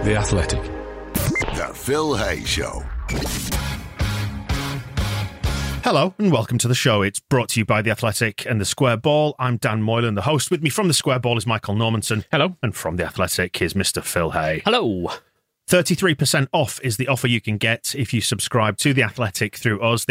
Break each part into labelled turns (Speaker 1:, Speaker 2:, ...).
Speaker 1: The Athletic.
Speaker 2: The Phil Hay Show.
Speaker 3: Hello and welcome to the show. It's brought to you by The Athletic and The Square Ball. I'm Dan Moylan, the host. With me from The Square Ball is Michael Normanson.
Speaker 4: Hello.
Speaker 3: And from The Athletic is Mr. Phil Hay.
Speaker 4: Hello.
Speaker 3: 33% off is the offer you can get if you subscribe to The Athletic through us,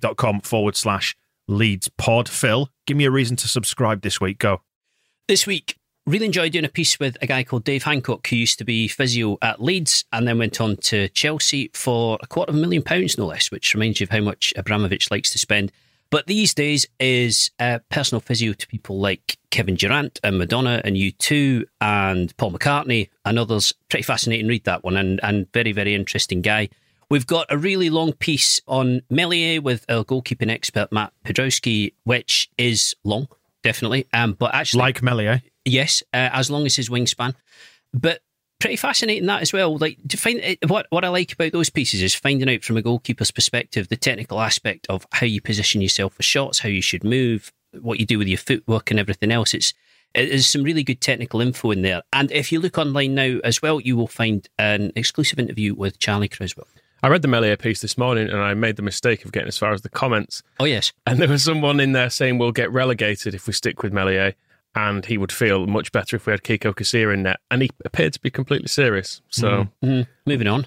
Speaker 3: theathletic.com/Leeds pod. Phil, give me a reason to subscribe this week. Go.
Speaker 4: This week, really enjoyed doing a piece with a guy called Dave Hancock, who used to be physio at Leeds and then went on to Chelsea for £250,000, no less, which reminds you of how much Abramovich likes to spend. But these days is personal physio to people like Kevin Durant and Madonna and U2 and Paul McCartney and others. Pretty fascinating read, that one, and very, very interesting guy. We've got a really long piece on Meslier with our goalkeeping expert Matt Podrowski, which is long, definitely. But actually,
Speaker 3: like Meslier.
Speaker 4: Yes, as long as his wingspan. But pretty fascinating that as well. Like, to find what I like about those pieces is finding out from a goalkeeper's perspective the technical aspect of how you position yourself for shots, how you should move, what you do with your footwork and everything else. There's some really good technical info in there. And if you look online now as well, you will find an exclusive interview with Charlie Criswell.
Speaker 5: I read the Meslier piece this morning and I made the mistake of getting as far as the comments.
Speaker 4: Oh, yes.
Speaker 5: And there was someone in there saying we'll get relegated if we stick with Meslier, and he would feel much better if we had Kiko Casilla in net. And he appeared to be completely serious. So,
Speaker 4: moving on.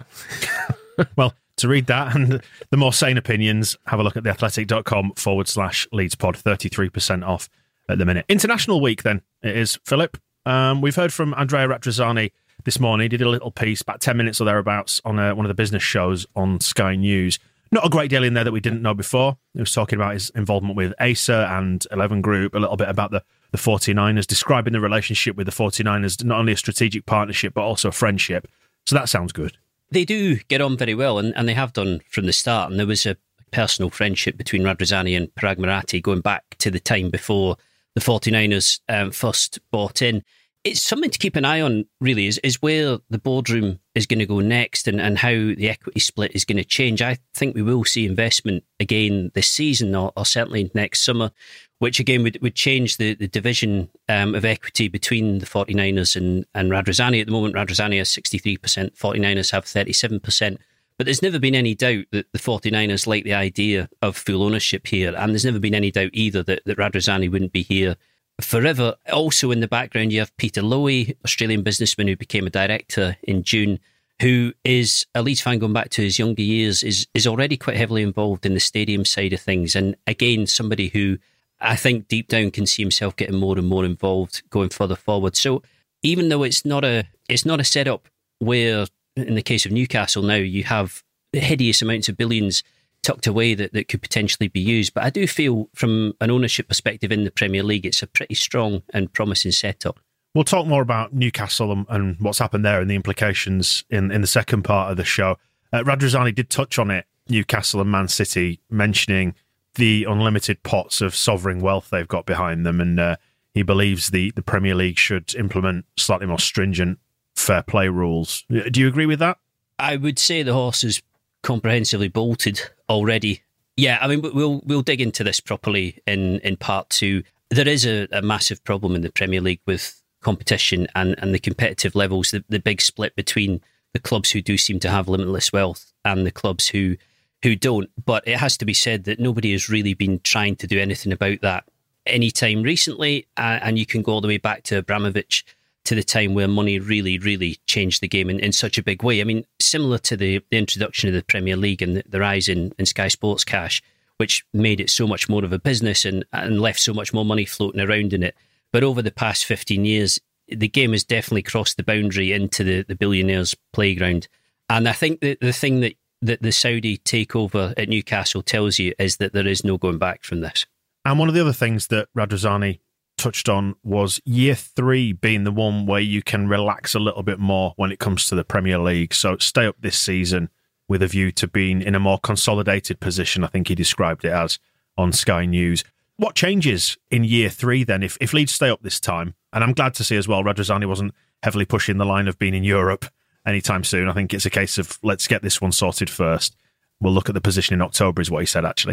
Speaker 3: Well, to read that and the more sane opinions, have a look at theathletic.com/Leeds pod. 33% off at the minute. International week, then, it is, Philip. We've heard from Andrea Radrizzani this morning. He did a little piece, about 10 minutes or thereabouts, on one of the business shows on Sky News. Not a great deal in there that we didn't know before. He was talking about his involvement with Acer and 11 Group, a little bit about the 49ers, describing the relationship with the 49ers, not only a strategic partnership, but also a friendship. So that sounds good.
Speaker 4: They do get on very well, and they have done from the start. And there was a personal friendship between Radrizzani and Parag Marathi going back to the time before the 49ers first bought in. It's something to keep an eye on, really, is where the boardroom is going to go next and how the equity split is going to change. I think we will see investment again this season or certainly next summer, which again would change the division of equity between the 49ers and Radrizzani. At the moment, Radrizzani has 63%, 49ers have 37%. But there's never been any doubt that the 49ers like the idea of full ownership here, and there's never been any doubt either that Radrizzani wouldn't be here forever. Also in the background, you have Peter Lowy, Australian businessman who became a director in June, who is a Leeds fan going back to his younger years, is already quite heavily involved in the stadium side of things. And again, somebody who I think deep down can see himself getting more and more involved going further forward. So even though it's not a setup where, in the case of Newcastle now, you have hideous amounts of billions tucked away that could potentially be used. But I do feel from an ownership perspective in the Premier League, it's a pretty strong and promising setup.
Speaker 3: We'll talk more about Newcastle and what's happened there and the implications in the second part of the show. Radrizzani did touch on it, Newcastle and Man City, mentioning the unlimited pots of sovereign wealth they've got behind them. And he believes the Premier League should implement slightly more stringent fair play rules. Do you agree with that?
Speaker 4: I would say the horse is comprehensively bolted already. Yeah, I mean, we'll dig into this properly in part two. There is a massive problem in the Premier League with competition and the competitive levels, the big split between the clubs who do seem to have limitless wealth and the clubs who don't. But it has to be said that nobody has really been trying to do anything about that anytime recently, and you can go all the way back to Abramovich, to the time where money really, really changed the game in such a big way. I mean, similar to the introduction of the Premier League and the rise in Sky Sports cash, which made it so much more of a business and left so much more money floating around in it. But over the past 15 years, the game has definitely crossed the boundary into the billionaires' playground. And I think that the thing that the Saudi takeover at Newcastle tells you is that there is no going back from this.
Speaker 3: And one of the other things that Radrizzani touched on was year 3 being the one where you can relax a little bit more when it comes to the Premier League. So stay up this season with a view to being in a more consolidated position, I think he described it as, on Sky News. What changes in year 3 then, if Leeds stay up this time? And I'm glad to see as well, Radrizzani wasn't heavily pushing the line of being in Europe anytime soon. I think it's a case of let's get this one sorted first. We'll look at the position in October is what he said, actually.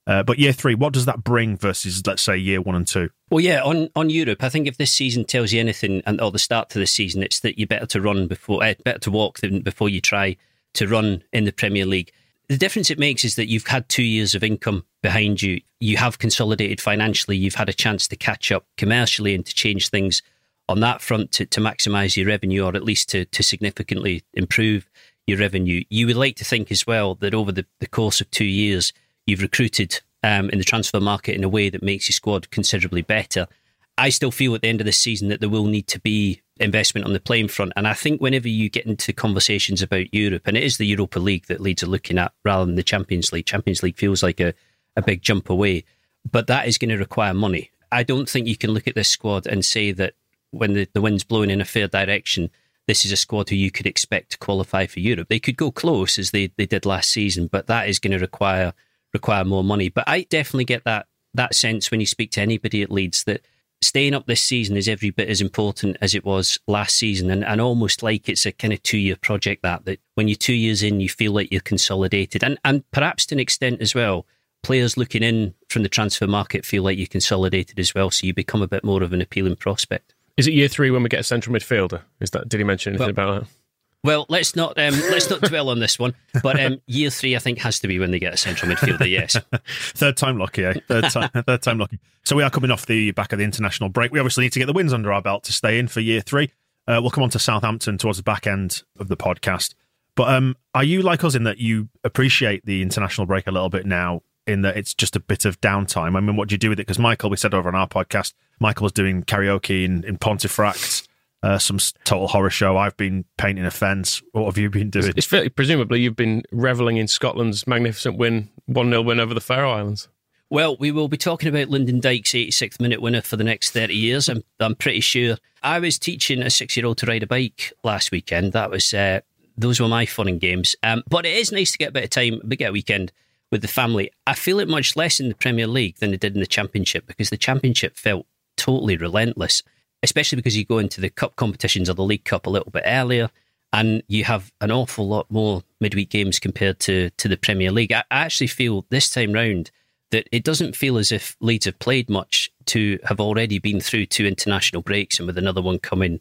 Speaker 3: But year 3, what does that bring versus, let's say, year 1 and 2?
Speaker 4: Well, yeah, on Europe, I think if this season tells you anything, or the start to the season, it's that you're better to walk than before you try to run in the Premier League. The difference it makes is that you've had 2 years of income behind you. You have consolidated financially. You've had a chance to catch up commercially and to change things on that front to maximise your revenue, or at least to significantly improve your revenue. You would like to think as well that over the course of 2 years, you've recruited in the transfer market in a way that makes your squad considerably better. I still feel at the end of this season that there will need to be investment on the playing front. And I think whenever you get into conversations about Europe, and it is the Europa League that Leeds are looking at rather than the Champions League. Champions League feels like a big jump away, but that is going to require money. I don't think you can look at this squad and say that when the wind's blowing in a fair direction, this is a squad who you could expect to qualify for Europe. They could go close as they did last season, but that is going to require more money. But I definitely get that sense when you speak to anybody at Leeds that staying up this season is every bit as important as it was last season, and almost like it's a kind of 2-year project that when you're 2 years in, you feel like you're consolidated. And perhaps to an extent as well, players looking in from the transfer market feel like you're consolidated as well, so you become a bit more of an appealing prospect.
Speaker 5: Is it year 3 when we get a central midfielder? Did he mention anything about that?
Speaker 4: Well, let's not dwell on this one. But year 3, I think, has to be when they get a central midfielder. Yes,
Speaker 3: third time lucky, eh? Third time lucky. So we are coming off the back of the international break. We obviously need to get the wins under our belt to stay in for year 3. We'll come on to Southampton towards the back end of the podcast. But are you like us in that you appreciate the international break a little bit now, in that it's just a bit of downtime? I mean, what do you do with it? Because Michael, we said over on our podcast, Michael was doing karaoke in Pontefract. Some total horror show. I've been painting a fence. What have you been doing?
Speaker 5: It's presumably you've been revelling in Scotland's magnificent 1-0 win over the Faroe Islands.
Speaker 4: Well, we will be talking about Lyndon Dykes' 86th minute winner for the next 30 years. I'm pretty sure. I was teaching a 6-year-old to ride a bike last weekend. Those were my fun and games. But it is nice to get a bit of time, a big weekend with the family. I feel it much less in the Premier League than it did in the Championship, because the Championship felt totally relentless, especially because you go into the cup competitions or the League Cup a little bit earlier, and you have an awful lot more midweek games compared to the Premier League. I actually feel this time round that it doesn't feel as if Leeds have played much to have already been through 2 international breaks, and with another one coming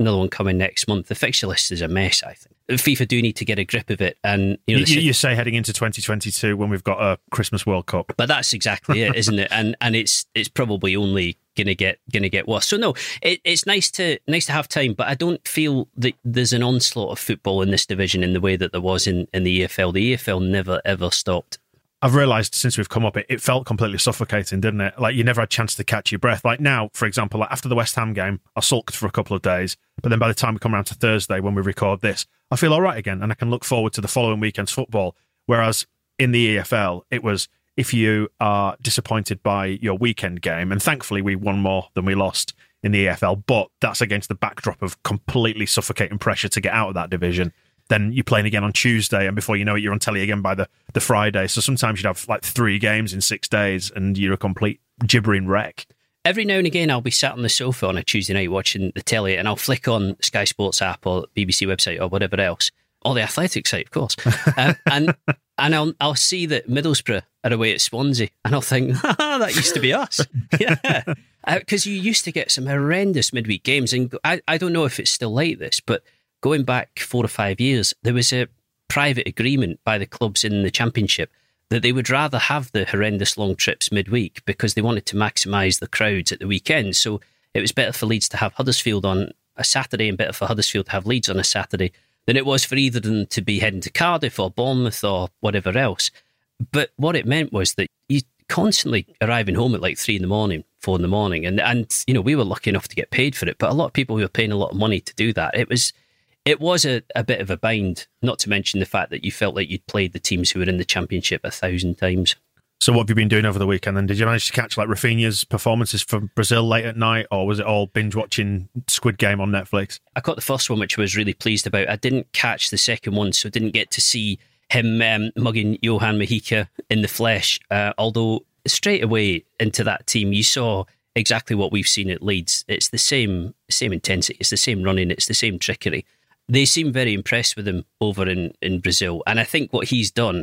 Speaker 4: next month. The fixture list is a mess, I think. FIFA do need to get a grip of it. And
Speaker 3: you say heading into 2022 when we've got a Christmas World Cup.
Speaker 4: But that's exactly it, isn't it? And it's probably only gonna get worse. So no, it's nice to have time, but I don't feel that there's an onslaught of football in this division in the way that there was in the EFL. The EFL never ever stopped.
Speaker 3: I've realised since we've come up, it felt completely suffocating, didn't it? Like, you never had a chance to catch your breath. Like now, for example, like after the West Ham game, I sulked for a couple of days. But then by the time we come around to Thursday, when we record this, I feel all right again, and I can look forward to the following weekend's football. Whereas in the EFL, it was, if you are disappointed by your weekend game, and thankfully we won more than we lost in the EFL, but that's against the backdrop of completely suffocating pressure to get out of that division. Then you're playing again on Tuesday, and before you know it, you're on telly again by the Friday. So sometimes you'd have like 3 games in 6 days, and you're a complete gibbering wreck.
Speaker 4: Every now and again, I'll be sat on the sofa on a Tuesday night watching the telly, and I'll flick on Sky Sports app or BBC website or whatever else, or the Athletic site, of course, and I'll see that Middlesbrough are away at Swansea, and I'll think, that used to be us. Yeah, because you used to get some horrendous midweek games, and I don't know if it's still like this, but going back 4 or 5 years, there was a private agreement by the clubs in the Championship that they would rather have the horrendous long trips midweek because they wanted to maximise the crowds at the weekend. So it was better for Leeds to have Huddersfield on a Saturday and better for Huddersfield to have Leeds on a Saturday than it was for either of them to be heading to Cardiff or Bournemouth or whatever else. But what it meant was that you constantly arriving home at like 3 in the morning, 4 in the morning. And we were lucky enough to get paid for it, but a lot of people who were paying a lot of money to do that, it was a bit of a bind, not to mention the fact that you felt like you'd played the teams who were in the Championship 1,000 times.
Speaker 3: So what have you been doing over the weekend then? Did you manage to catch like Rafinha's performances from Brazil late at night, or was it all binge watching Squid Game on Netflix?
Speaker 4: I caught the first one, which I was really pleased about. I didn't catch the second one, so didn't get to see him mugging Johan Mojica in the flesh. Although straight away into that team, you saw exactly what we've seen at Leeds. It's the same intensity, it's the same running, it's the same trickery. They seem very impressed with him over in Brazil. And I think what he's done,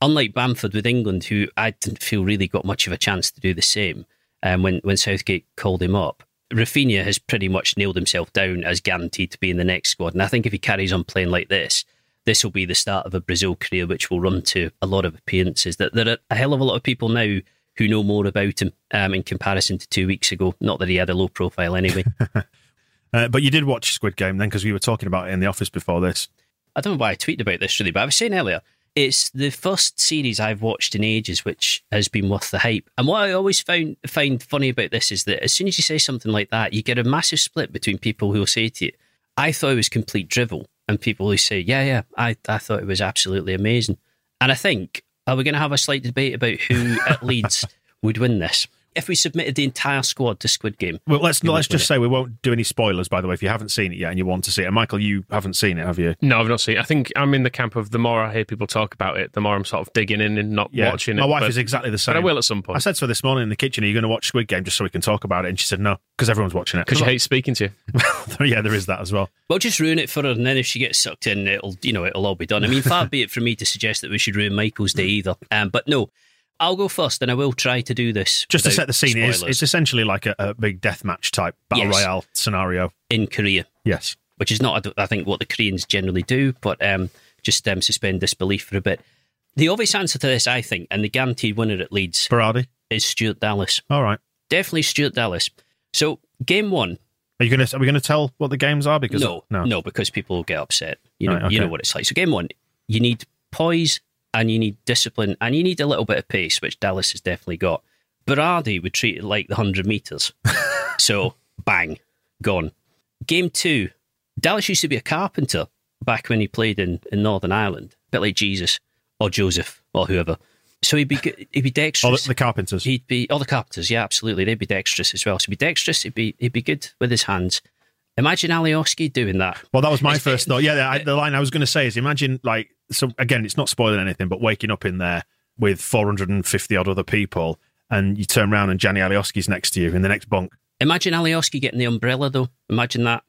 Speaker 4: unlike Bamford with England, who I didn't feel really got much of a chance to do the same when Southgate called him up, Rafinha has pretty much nailed himself down as guaranteed to be in the next squad. And I think if he carries on playing like this will be the start of a Brazil career, which will run to a lot of appearances. There are a hell of a lot of people now who know more about him in comparison to 2 weeks ago. Not that he had a low profile anyway.
Speaker 3: But you did watch Squid Game then, because we were talking about it in the office before this.
Speaker 4: I don't know why I tweeted about this really, but I was saying earlier, it's the first series I've watched in ages which has been worth the hype. And what I always find funny about this is that as soon as you say something like that, you get a massive split between people who will say to you, I thought it was complete drivel, and people who say, yeah, I thought it was absolutely amazing. And I think, are we going to have a slight debate about who at Leeds would win this? If we submitted the entire squad to Squid Game.
Speaker 3: Well, let's just say we won't do any spoilers, by the way, if you haven't seen it yet and you want to see it. And Michael, you haven't seen it, have you?
Speaker 5: No, I've not seen it. I think I'm in the camp of the more I hear people talk about it, the more I'm sort of digging in and not watching it.
Speaker 3: My wife is exactly the same.
Speaker 5: But I will at some point.
Speaker 3: I said to her this morning in the kitchen, are you going to watch Squid Game just so we can talk about it? And she said no, because everyone's watching it.
Speaker 5: Because she hates speaking to you.
Speaker 3: Yeah, there is that as well.
Speaker 4: Well, just ruin it for her, and then if she gets sucked in, it'll all be done. I mean, far be it from me to suggest that we should ruin Michael's day either. But no, I'll go first, and I will try to do this.
Speaker 3: Just to set the scene,
Speaker 4: spoilers.
Speaker 3: it's essentially like a big deathmatch type battle royale scenario.
Speaker 4: In Korea.
Speaker 3: Yes.
Speaker 4: Which is not, I think, what the Koreans generally do, but just suspend disbelief for a bit. The obvious answer to this, I think, and the guaranteed winner at Leeds
Speaker 3: Berardi?
Speaker 4: Is Stuart Dallas.
Speaker 3: All right.
Speaker 4: Definitely Stuart Dallas. So, game one.
Speaker 3: Are we going to tell what the games are? Because
Speaker 4: No, because people will get upset. You know,
Speaker 3: Right, okay.
Speaker 4: You know what it's like. So, game one, you need poise, and you need discipline, and you need a little bit of pace, which Dallas has definitely got. Berardi would treat it like the 100 metres. So, bang, gone. Game two, Dallas used to be a carpenter back when he played in Northern Ireland, a bit like Jesus or Joseph or whoever. So he'd be dexterous.
Speaker 3: The carpenters.
Speaker 4: The carpenters, yeah, absolutely. They'd be dexterous as well. So he'd be dexterous, he'd be good with his hands. Imagine Alioski doing that.
Speaker 3: Well, that was my first thought. Yeah, the line I was going to say is imagine, so again, it's not spoiling anything, but waking up in there with 450 odd other people, and you turn around and Gianni Alioski's next to you in the next bunk.
Speaker 4: Imagine Alioski getting the umbrella, though. Imagine that.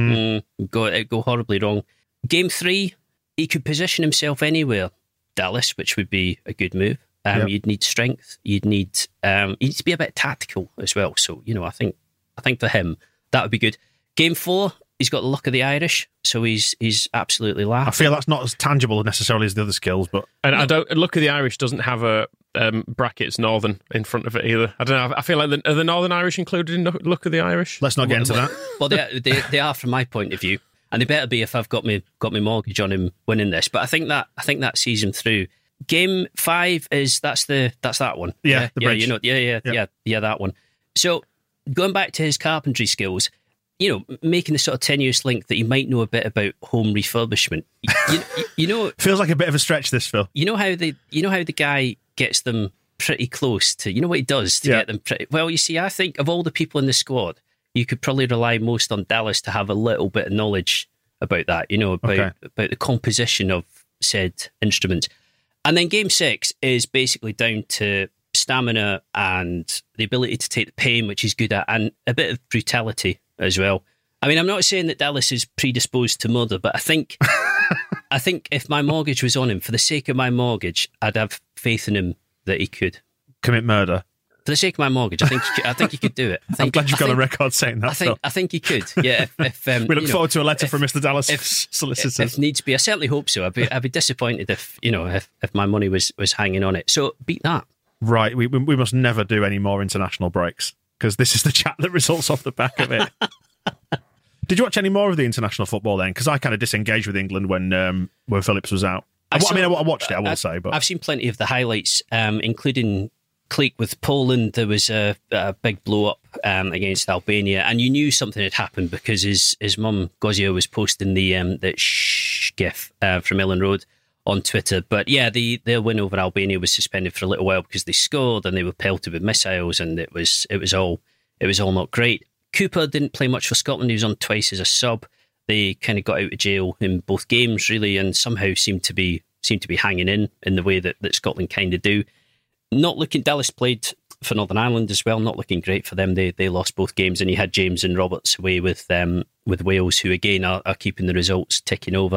Speaker 4: It'd go horribly wrong. Game three, he could position himself anywhere. Dallas, which would be a good move. You'd need strength. You'd need to be a bit tactical as well. So, I think for him, that would be good. Game four, he's got the luck of the Irish, so he's absolutely laughing.
Speaker 3: I feel that's not as tangible necessarily as the other skills, but
Speaker 5: I don't. Luck of the Irish doesn't have a brackets Northern in front of it either. I don't know. I feel like are the Northern Irish included in Luck of the Irish?
Speaker 3: Let's not get into that.
Speaker 4: Well, they are from my point of view, and they better be if I've got my mortgage on him winning this. But I think that sees him through. Game five that's that one.
Speaker 3: Yeah, the bridge.
Speaker 4: That one. So going back to his carpentry skills. Making the sort of tenuous link that he might know a bit about home refurbishment.
Speaker 3: Feels like a bit of a stretch, this, Phil.
Speaker 4: You know how the guy gets them pretty close to. You know what he does to get them pretty. Well, you see, I think of all the people in the squad, you could probably rely most on Dallas to have a little bit of knowledge about that. About the composition of said instruments. And then game six is basically down to stamina and the ability to take the pain, which he's good at, and a bit of brutality as well. I mean, I'm not saying that Dallas is predisposed to murder, but I think if my mortgage was on him, for the sake of my mortgage, I'd have faith in him that he could
Speaker 3: commit murder.
Speaker 4: For the sake of my mortgage, I think he could do it.
Speaker 3: I'm glad you've got a record saying that.
Speaker 4: I think he could. Yeah. If
Speaker 3: we look forward to a letter from Mr. Dallas solicitor.
Speaker 4: If needs be, I certainly hope so. I'd be disappointed if my money was hanging on it. So beat that.
Speaker 3: Right. We must never do any more international breaks, because this is the chat that results off the back of it. Did you watch any more of the international football then? Because I kind of disengaged with England when Phillips was out. I watched it, I will say. But
Speaker 4: I've seen plenty of the highlights, including Cleek with Poland. There was a big blow-up against Albania, and you knew something had happened because his mum, Gozia, was posting the gif from Ellen Road on Twitter. But yeah, their win over Albania was suspended for a little while because they scored and they were pelted with missiles, and it was all not great. Cooper didn't play much for Scotland. He was on twice as a sub. They kind of got out of jail in both games, really, and somehow seemed to be hanging in the way that Scotland kind of do. Not looking. Dallas played for Northern Ireland as well. Not looking great for them. They lost both games, and you had James and Roberts away with Wales, who again are keeping the results ticking over.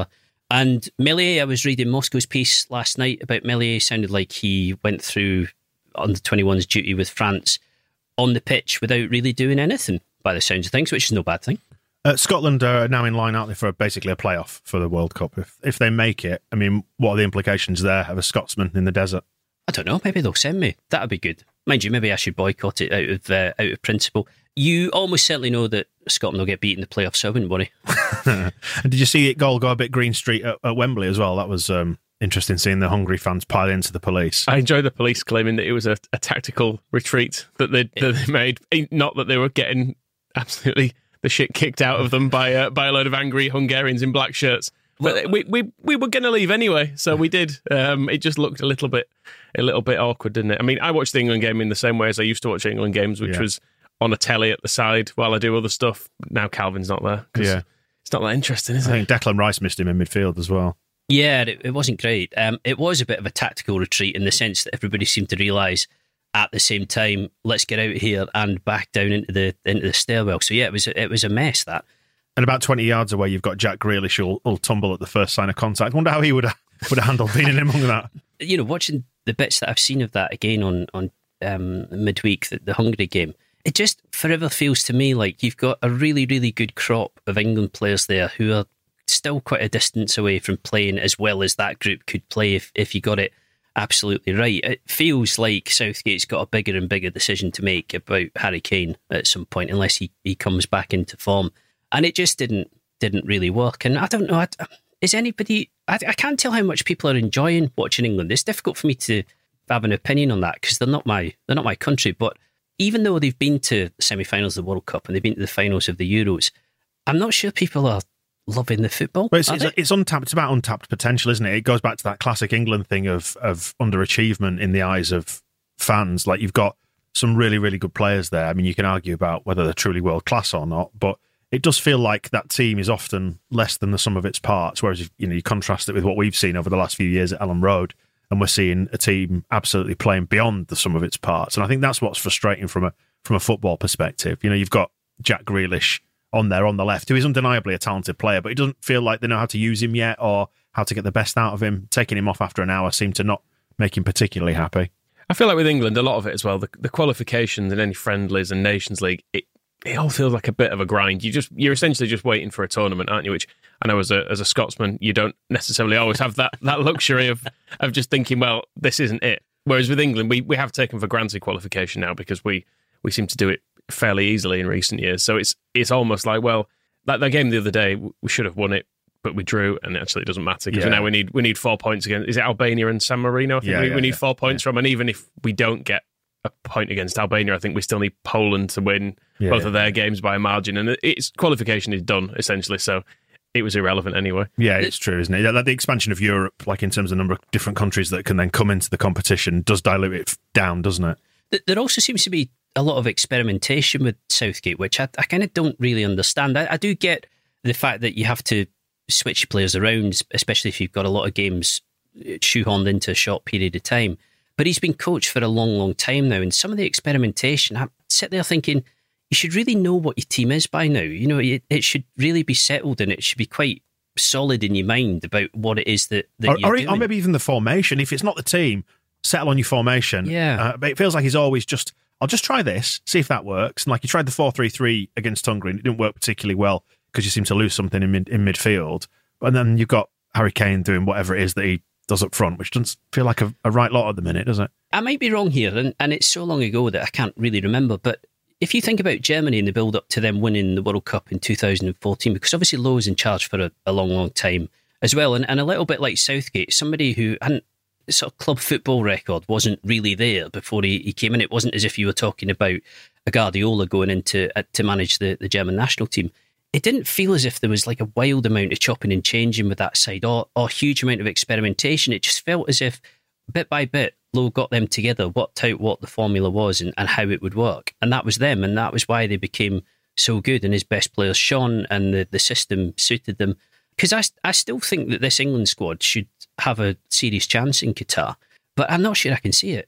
Speaker 4: And Meslier, I was reading Moscow's piece last night about Meslier. Sounded like he went through under 21's duty with France on the pitch without really doing anything, by the sounds of things, which is no bad thing.
Speaker 3: Scotland are now in line, aren't they, for basically a playoff for the World Cup? If they make it, I mean, what are the implications there of a Scotsman in the desert?
Speaker 4: I don't know. Maybe they'll send me. That'd be good. Mind you, maybe I should boycott it out of principle. You almost certainly know that Scotland will get beat in the playoffs, so I wouldn't worry.
Speaker 3: And did you see it goal go a bit Green Street at Wembley as well? That was interesting, seeing the Hungary fans pile into the police.
Speaker 5: I enjoyed the police claiming that it was a tactical retreat that they made, not that they were getting absolutely the shit kicked out of them by a load of angry Hungarians in black shirts. But we were going to leave anyway, so we did. It just looked a little bit awkward, didn't it? I mean, I watched the England game in the same way as I used to watch England games, which was on a telly at the side while I do other stuff. Now Calvin's not there. It's not that interesting, is it?
Speaker 3: I think Declan Rice missed him in midfield as well.
Speaker 4: Yeah, it wasn't great. It was a bit of a tactical retreat in the sense that everybody seemed to realise at the same time, let's get out of here and back down into the stairwell. So yeah, it was a mess, that.
Speaker 3: And about 20 yards away, you've got Jack Grealish who'll tumble at the first sign of contact. I wonder how he would have handled being in among that.
Speaker 4: You know, watching the bits that I've seen of that again on midweek, the Hungary game, it just forever feels to me like you've got a really, really good crop of England players there who are still quite a distance away from playing as well as that group could play if you got it absolutely right. It feels like Southgate's got a bigger and bigger decision to make about Harry Kane at some point, unless he comes back into form. And it just didn't really work. And I don't know, is anybody... I can't tell how much people are enjoying watching England. It's difficult for me to have an opinion on that because they're not my country. But even though they've been to the semi-finals of the World Cup and they've been to the finals of the Euros, I'm not sure people are loving the football.
Speaker 3: But it's untapped. It's about untapped potential, isn't it? It goes back to that classic England thing of underachievement in the eyes of fans. Like, you've got some really, really good players there. I mean, you can argue about whether they're truly world class or not, but it does feel like that team is often less than the sum of its parts. Whereas, you contrast it with what we've seen over the last few years at Ellen Road, and we're seeing a team absolutely playing beyond the sum of its parts. And I think that's what's frustrating from a football perspective. You've got Jack Grealish on there on the left, who is undeniably a talented player, but it doesn't feel like they know how to use him yet or how to get the best out of him. Taking him off after an hour seemed to not make him particularly happy.
Speaker 5: I feel like with England, a lot of it as well, the qualifications in any friendlies and Nations League, it all feels like a bit of a grind. You're essentially just waiting for a tournament, aren't you? Which I know as a Scotsman, you don't necessarily always have that luxury of just thinking, well, this isn't it. Whereas with England, we have taken for granted qualification now because we seem to do it fairly easily in recent years. So it's almost like, well, that game the other day, we should have won it, but we drew, and actually it doesn't matter because now we need 4 points against. Is it Albania and San Marino? I think we need 4 points from, and even if we don't get a point against Albania, I think we still need Poland to win both of their games by a margin, and its qualification is done essentially. So it was irrelevant anyway. Yeah,
Speaker 3: it's true, isn't it? The expansion of Europe, like in terms of the number of different countries that can then come into the competition, does dilute it down, doesn't it?
Speaker 4: There also seems to be a lot of experimentation with Southgate, which I kind of don't really understand. I do get the fact that you have to switch your players around, especially if you've got a lot of games shoehorned into a short period of time. But he's been coached for a long, long time now, and some of the experimentation, I sit there thinking, you should really know what your team is by now. It should really be settled, and it should be quite solid in your mind about what it is that you're doing.
Speaker 3: Or maybe even the formation. If it's not the team, settle on your formation.
Speaker 4: Yeah.
Speaker 3: But it feels like he's always I'll just try this, see if that works. And like, he tried the 4-3-3 against Hungary, and it didn't work particularly well because you seem to lose something in midfield. And then you've got Harry Kane doing whatever it is that he does up front, which doesn't feel like a right lot at the minute, does it?
Speaker 4: I might be wrong here, and it's so long ago that I can't really remember, but if you think about Germany and the build-up to them winning the World Cup in 2014, because obviously Lowe was in charge for a long, long time as well, and a little bit like Southgate, somebody who hadn't sort of club football record wasn't really there before he came in. It wasn't as if you were talking about a Guardiola going in to manage the German national team. It didn't feel as if there was like a wild amount of chopping and changing with that side or a huge amount of experimentation. It just felt as if bit by bit Lowe got them together, worked out what the formula was and how it would work. And that was them, and that was why they became so good and his best players shone and the system suited them. Because I still think that this England squad should have a serious chance in Qatar, but I'm not sure I can see it.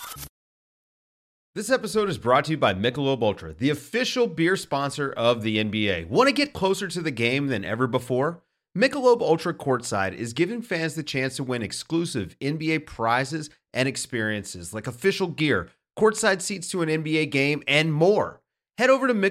Speaker 1: This episode is brought to you by Michelob Ultra, the official beer sponsor of the NBA. Want to get closer to the game than ever before? Michelob Ultra Courtside is giving fans the chance to win exclusive NBA prizes and experiences like official gear, courtside seats to an NBA game, and more. Head over to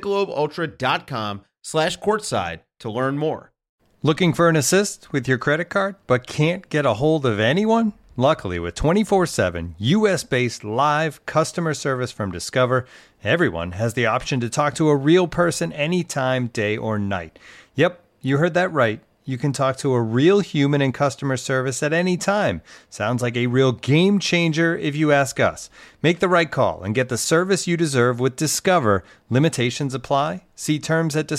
Speaker 1: MichelobUltra.com/courtside to learn more.
Speaker 6: Looking for an assist with your credit card but can't get a hold of anyone? Luckily, with 24/7 US-based live customer service from Discover, everyone has the option to talk to a real person anytime, day or night. Yep, you heard that right. You can talk to a real human in customer service at any time. Sounds like a real game changer if you ask us. Make the right call and get the service you deserve with Discover. Limitations apply. See terms at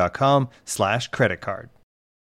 Speaker 6: discover.com/creditcard.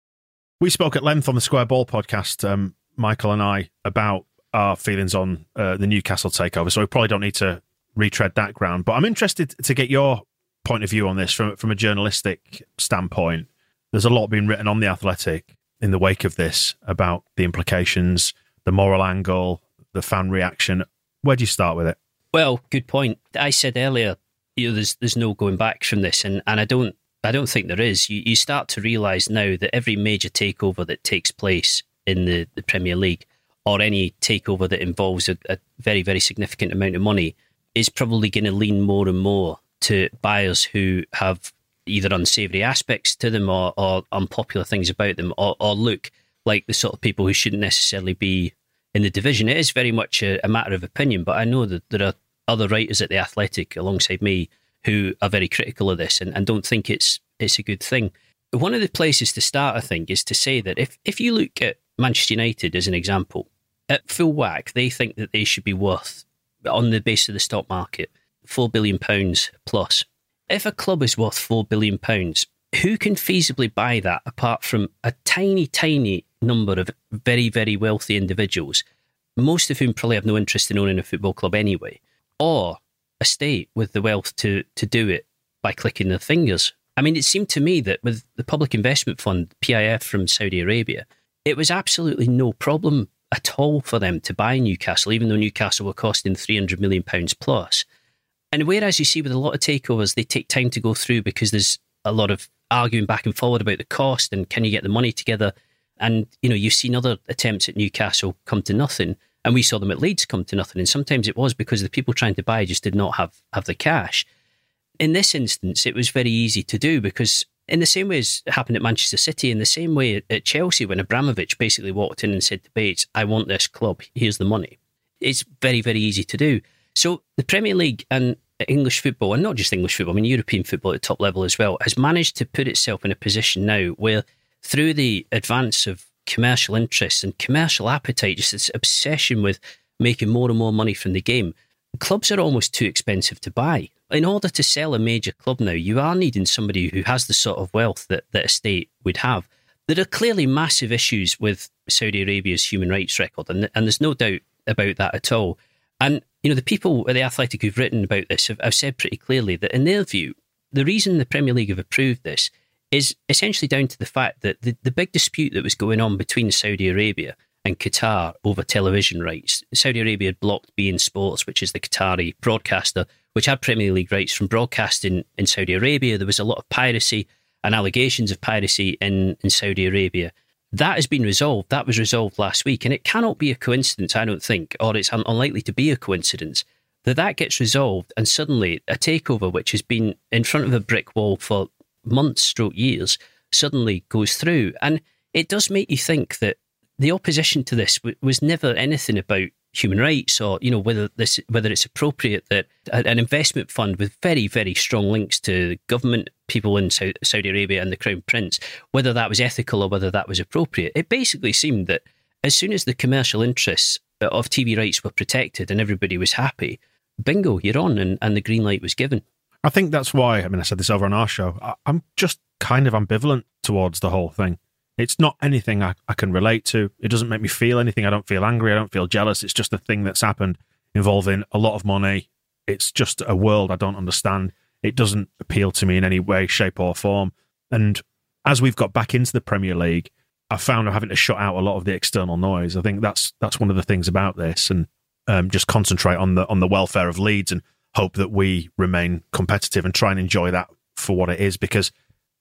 Speaker 3: We spoke at length on the Square Ball podcast, Michael and I, about our feelings on the Newcastle takeover, so we probably don't need to retread that ground. But I'm interested to get your point of view on this from a journalistic standpoint. There's a lot being written on The Athletic in the wake of this about the implications, the moral angle, the fan reaction. Where do you start with it?
Speaker 4: Well, good point. I said earlier, there's no going back from this, and I don't think there is. You start to realise now that every major takeover that takes place in the Premier League, or any takeover that involves a very, very significant amount of money, is probably going to lean more and more to buyers who have either unsavoury aspects to them or unpopular things about them, or look like the sort of people who shouldn't necessarily be in the division. It is very much a matter of opinion, but I know that there are other writers at The Athletic alongside me who are very critical of this and don't think it's a good thing. One of the places to start, I think, is to say that if you look at Manchester United as an example, at full whack, they think that they should be worth, on the basis of the stock market, £4 billion plus. If a club is worth £4 billion, who can feasibly buy that apart from a tiny, tiny number of very, very wealthy individuals, most of whom probably have no interest in owning a football club anyway, or a state with the wealth to do it by clicking their fingers? I mean, it seemed to me that with the Public Investment Fund, PIF from Saudi Arabia, it was absolutely no problem at all for them to buy Newcastle, even though Newcastle were costing £300 million plus. And whereas you see with a lot of takeovers, they take time to go through because there's a lot of arguing back and forward about the cost and can you get the money together. And, you've seen other attempts at Newcastle come to nothing. And we saw them at Leeds come to nothing. And sometimes it was because the people trying to buy just did not have the cash. In this instance, it was very easy to do because in the same way as it happened at Manchester City, in the same way at Chelsea, when Abramovich basically walked in and said to Bates, I want this club, here's the money. It's very, very easy to do. So the Premier League and English football, and not just English football, I mean European football at the top level as well, has managed to put itself in a position now where through the advance of commercial interests and commercial appetite, just this obsession with making more and more money from the game, clubs are almost too expensive to buy. In order to sell a major club now, you are needing somebody who has the sort of wealth that a state would have. There are clearly massive issues with Saudi Arabia's human rights record, and there's no doubt about that at all. And, the people at The Athletic who've written about this have said pretty clearly that in their view, the reason the Premier League have approved this is essentially down to the fact that the big dispute that was going on between Saudi Arabia and Qatar over television rights. Saudi Arabia had blocked beIN Sports, which is the Qatari broadcaster, which had Premier League rights from broadcasting in Saudi Arabia. There was a lot of piracy and allegations of piracy in Saudi Arabia. That has been resolved. That was resolved last week. And it cannot be a coincidence, I don't think, or it's unlikely to be a coincidence, that gets resolved and suddenly a takeover, which has been in front of a brick wall for months, years, suddenly goes through. And it does make you think that the opposition to this was never anything about human rights or, whether it's appropriate that an investment fund with very, very strong links to government, people in Saudi Arabia and the Crown Prince, whether that was ethical or whether that was appropriate. It basically seemed that as soon as the commercial interests of TV rights were protected and everybody was happy, bingo, you're on, and the green light was given.
Speaker 3: I think that's why, I said this over on our show, I'm just kind of ambivalent towards the whole thing. It's not anything I can relate to. It doesn't make me feel anything. I don't feel angry. I don't feel jealous. It's just a thing that's happened involving a lot of money. It's just a world I don't understand. It doesn't appeal to me in any way, shape or form. And as we've got back into the Premier League, I found I'm having to shut out a lot of the external noise. I think that's one of the things about this, and just concentrate on the welfare of Leeds and hope that we remain competitive and try and enjoy that for what it is. Because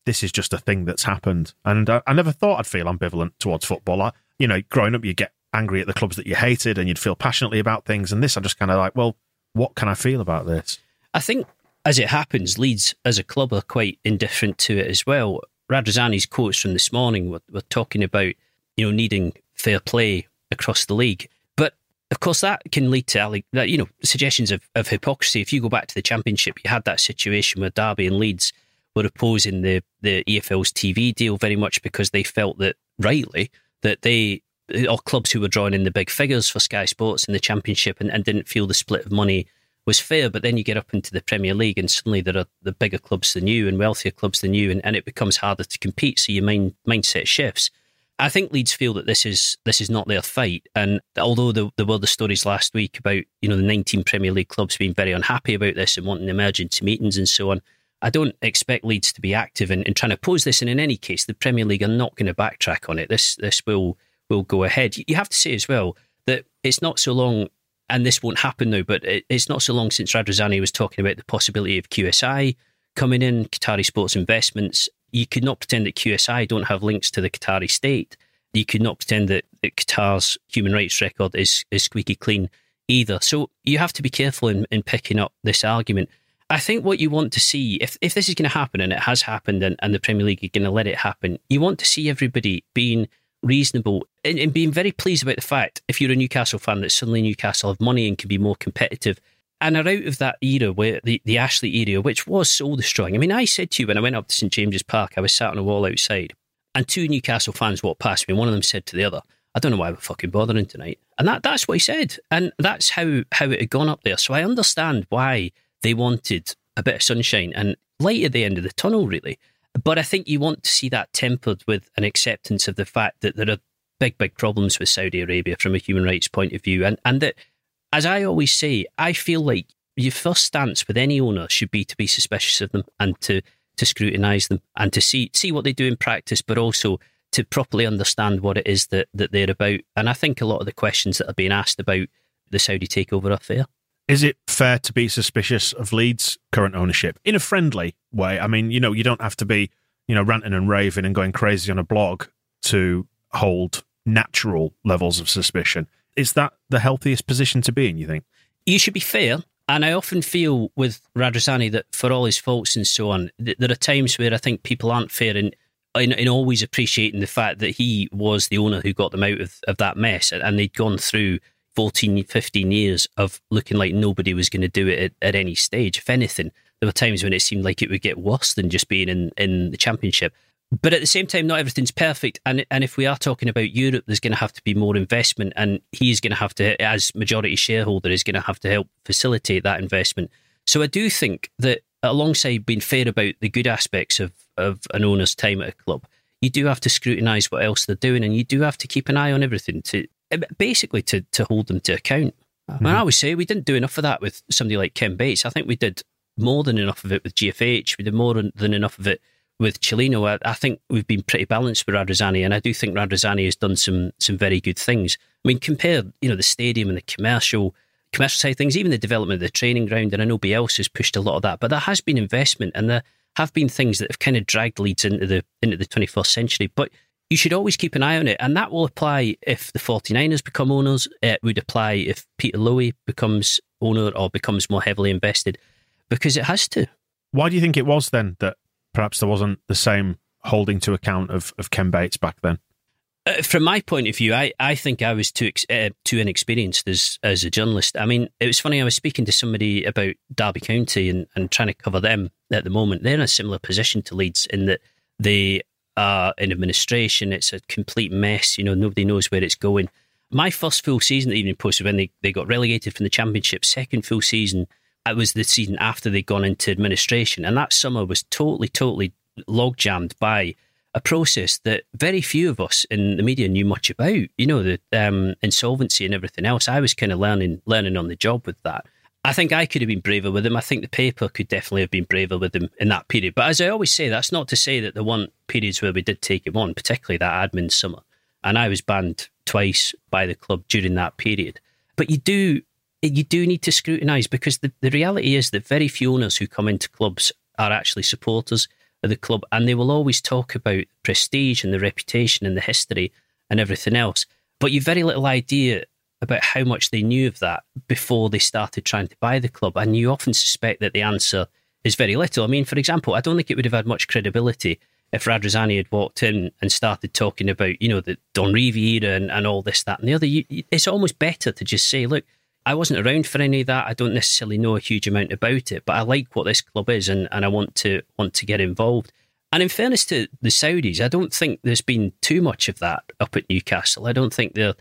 Speaker 3: this is just a thing that's happened. And I never thought I'd feel ambivalent towards football. Growing up, you get angry at the clubs that you hated and you'd feel passionately about things. And this, I'm just kind of like, well, what can I feel about this?
Speaker 4: I think as it happens, Leeds as a club are quite indifferent to it as well. Radrizzani's quotes from this morning were talking about, needing fair play across the league. But of course, that can lead to suggestions of hypocrisy. If you go back to the Championship, you had that situation where Derby and Leeds were opposing the EFL's TV deal very much because they felt that, rightly, that they or clubs who were drawing in the big figures for Sky Sports in the Championship and didn't feel the split of money was fair. But then you get up into the Premier League and suddenly there are the bigger clubs than you and wealthier clubs than you, and it becomes harder to compete, so your mindset shifts. I think Leeds feel that this is not their fight, and although there were the stories last week about the 19 Premier League clubs being very unhappy about this and wanting emergency meetings and so on, I don't expect Leeds to be active in trying to oppose this, and in any case the Premier League are not going to backtrack on it. This will go ahead. You have to say as well that it's not so long, and this won't happen now, but it's not so long since Radrizzani was talking about the possibility of QSI coming in, Qatari Sports Investments. You could not pretend that QSI don't have links to the Qatari state. You could not pretend that Qatar's human rights record is squeaky clean either. So you have to be careful in picking up this argument. I think what you want to see, if this is going to happen, and it has happened, and the Premier League are going to let it happen, you want to see everybody being reasonable and being very pleased about the fact, if you're a Newcastle fan, that suddenly Newcastle have money and can be more competitive and are out of that era, where the Ashley era, which was soul destroying. I mean, I said to you when I went up to St James's Park, I was sat on a wall outside and two Newcastle fans walked past me and one of them said to the other, I don't know why we're fucking bothering tonight. And that's what he said. And that's how it had gone up there. So I understand why they wanted a bit of sunshine and light at the end of the tunnel, really. But I think you want to see that tempered with an acceptance of the fact that there are big, big problems with Saudi Arabia from a human rights point of view. And that, as I always say, I feel like your first stance with any owner should be to be suspicious of them and to scrutinise them and to see what they do in practice, but also to properly understand what it is that they're about. And I think a lot of the questions that are being asked about the Saudi takeover are fair.
Speaker 3: Is it fair to be suspicious of Leeds' current ownership in a friendly way? I mean, you don't have to be, ranting and raving and going crazy on a blog to hold natural levels of suspicion. Is that the healthiest position to be in, you think?
Speaker 4: You should be fair. And I often feel with Radrizzani that for all his faults and so on, there are times where I think people aren't fair in always appreciating the fact that he was the owner who got them out of that mess, and they'd gone through 14, 15 years of looking like nobody was going to do it at any stage. If anything, there were times when it seemed like it would get worse than just being in the Championship. But at the same time, not everything's perfect. And if we are talking about Europe, there's going to have to be more investment, and he's going to have to, as majority shareholder, is going to have to help facilitate that investment. So I do think that alongside being fair about the good aspects of an owner's time at a club, you do have to scrutinise what else they're doing, and you do have to keep an eye on everything to hold them to account. Mm-hmm. I always say we didn't do enough of that with somebody like Ken Bates. I think we did more than enough of it with GFH. We did more than enough of it with Cellino. I think we've been pretty balanced with Radrizzani, and I do think Radrizzani has done some very good things. I mean, compare the stadium and the commercial side of things, even the development of the training ground, and I know Bielsa has pushed a lot of that, but there has been investment, and there have been things that have kind of dragged Leeds into the 21st century. But you should always keep an eye on it, and that will apply if the 49ers become owners. It would apply if Peter Lowy becomes owner or becomes more heavily invested, because it has to.
Speaker 3: Why do you think it was then that perhaps there wasn't the same holding to account of Ken Bates back then?
Speaker 4: From my point of view, I think I was too inexperienced as a journalist. I mean, it was funny, I was speaking to somebody about Derby County and trying to cover them at the moment. They're in a similar position to Leeds in that they are in administration. It's a complete mess. Nobody knows where it's going. My first full season at Evening Post was when they got relegated from the Championship. Second full season, it was the season after they'd gone into administration. And that summer was totally log-jammed by a process that very few of us in the media knew much about. The insolvency and everything else. I was kind of learning on the job with that. I think I could have been braver with him. I think the paper could definitely have been braver with him in that period. But as I always say, that's not to say that there weren't periods where we did take him on, particularly that admin summer. And I was banned twice by the club during that period. But you do need to scrutinise, because the reality is that very few owners who come into clubs are actually supporters. of the club, and they will always talk about prestige and the reputation and the history and everything else. But you've very little idea about how much they knew of that before they started trying to buy the club. And you often suspect that the answer is very little. I mean, for example, I don't think it would have had much credibility if Radrizzani had walked in and started talking about, the Don Revie era and all this, that and the other. It's almost better to just say, look, I wasn't around for any of that. I don't necessarily know a huge amount about it, but I like what this club is and I want to get involved. And in fairness to the Saudis, I don't think there's been too much of that up at Newcastle. I don't think they're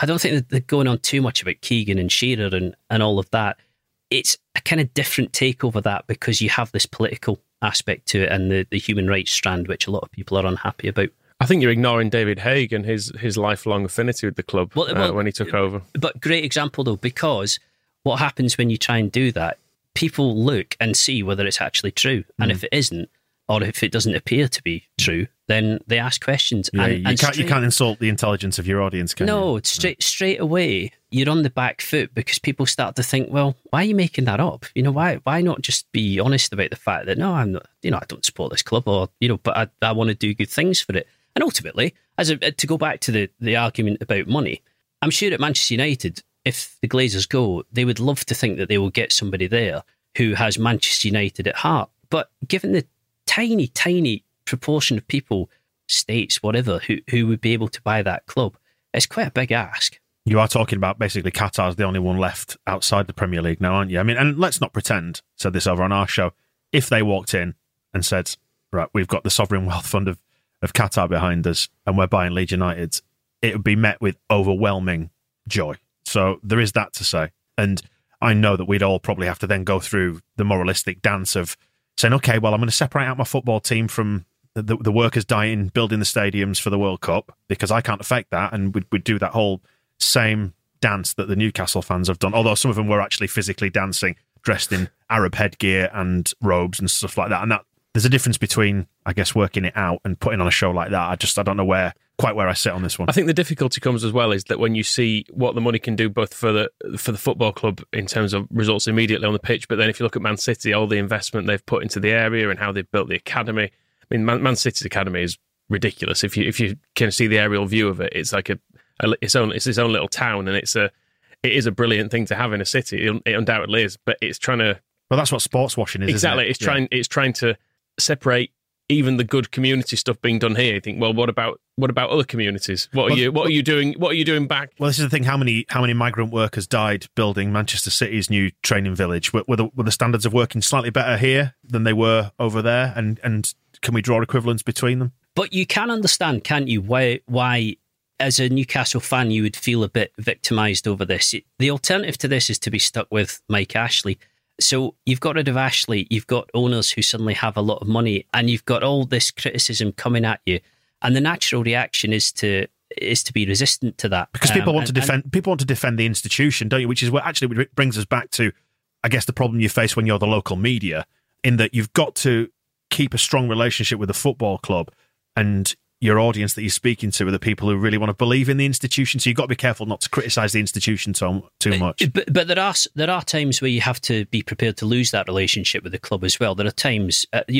Speaker 4: going on too much about Keegan and Shearer and all of that. It's a kind of different take over that because you have this political aspect to it and the human rights strand, which a lot of people are unhappy about.
Speaker 5: I think you're ignoring David Haig and his lifelong affinity with the club when he took over.
Speaker 4: But great example, though, because what happens when you try and do that, people look and see whether it's actually true. And if it isn't, or if it doesn't appear to be true, then they ask questions.
Speaker 3: Yeah, you can't insult the intelligence of your audience, can you?
Speaker 4: No, straight away, you're on the back foot because people start to think, well, why are you making that up? Why not just be honest about the fact that, no, I'm not, I don't support this club or, but I want to do good things for it. And ultimately, to go back to the argument about money, I'm sure at Manchester United, if the Glazers go, they would love to think that they will get somebody there who has Manchester United at heart. But given the tiny, tiny proportion of people, states, whatever, who would be able to buy that club, it's quite a big ask.
Speaker 3: You are talking about basically Qatar's the only one left outside the Premier League now, aren't you? I mean, and let's not pretend, said this over on our show, if they walked in and said, right, we've got the Sovereign Wealth Fund of Qatar behind us and we're buying Leeds United, it would be met with overwhelming joy. So there is that to say. And I know that we'd all probably have to then go through the moralistic dance of saying, okay, well, I'm going to separate out my football team from the workers dying, building the stadiums for the World Cup, because I can't affect that. And we'd do that whole same dance that the Newcastle fans have done, although some of them were actually physically dancing, dressed in Arab headgear and robes and stuff like that. And that there's a difference between, I guess, working it out and putting on a show like that. I don't know quite where I sit on this one.
Speaker 5: I think the difficulty comes as well is that when you see what the money can do both for the football club in terms of results immediately on the pitch, but then if you look at Man City, all the investment they've put into the area and how they've built the academy. I mean, Man City's academy is ridiculous. If you can see the aerial view of it, it's like it's its own little town, and it is a brilliant thing to have in a city. It undoubtedly is, but it's trying to.
Speaker 3: Well, that's what sports washing is.
Speaker 5: Exactly,
Speaker 3: isn't it?
Speaker 5: It's trying to separate even the good community stuff being done here. You think, well, what about other communities? What are you doing back?
Speaker 3: Well, this is the thing. How many migrant workers died building Manchester City's new training village? Were the standards of working slightly better here than they were over there? And can we draw equivalents between them?
Speaker 4: But you can understand, can't you, why as a Newcastle fan you would feel a bit victimised over this. The alternative to this is to be stuck with Mike Ashley. So you've got rid of Ashley, you've got owners who suddenly have a lot of money, and you've got all this criticism coming at you. And the natural reaction is to be resistant to that.
Speaker 3: Because people want to defend the institution, don't you? Which is what actually brings us back to, I guess, the problem you face when you're the local media, in that you've got to keep a strong relationship with the football club, and your audience that you're speaking to are the people who really want to believe in the institution. So you've got to be careful not to criticise the institution too much.
Speaker 4: But there are times where you have to be prepared to lose that relationship with the club as well. There are times,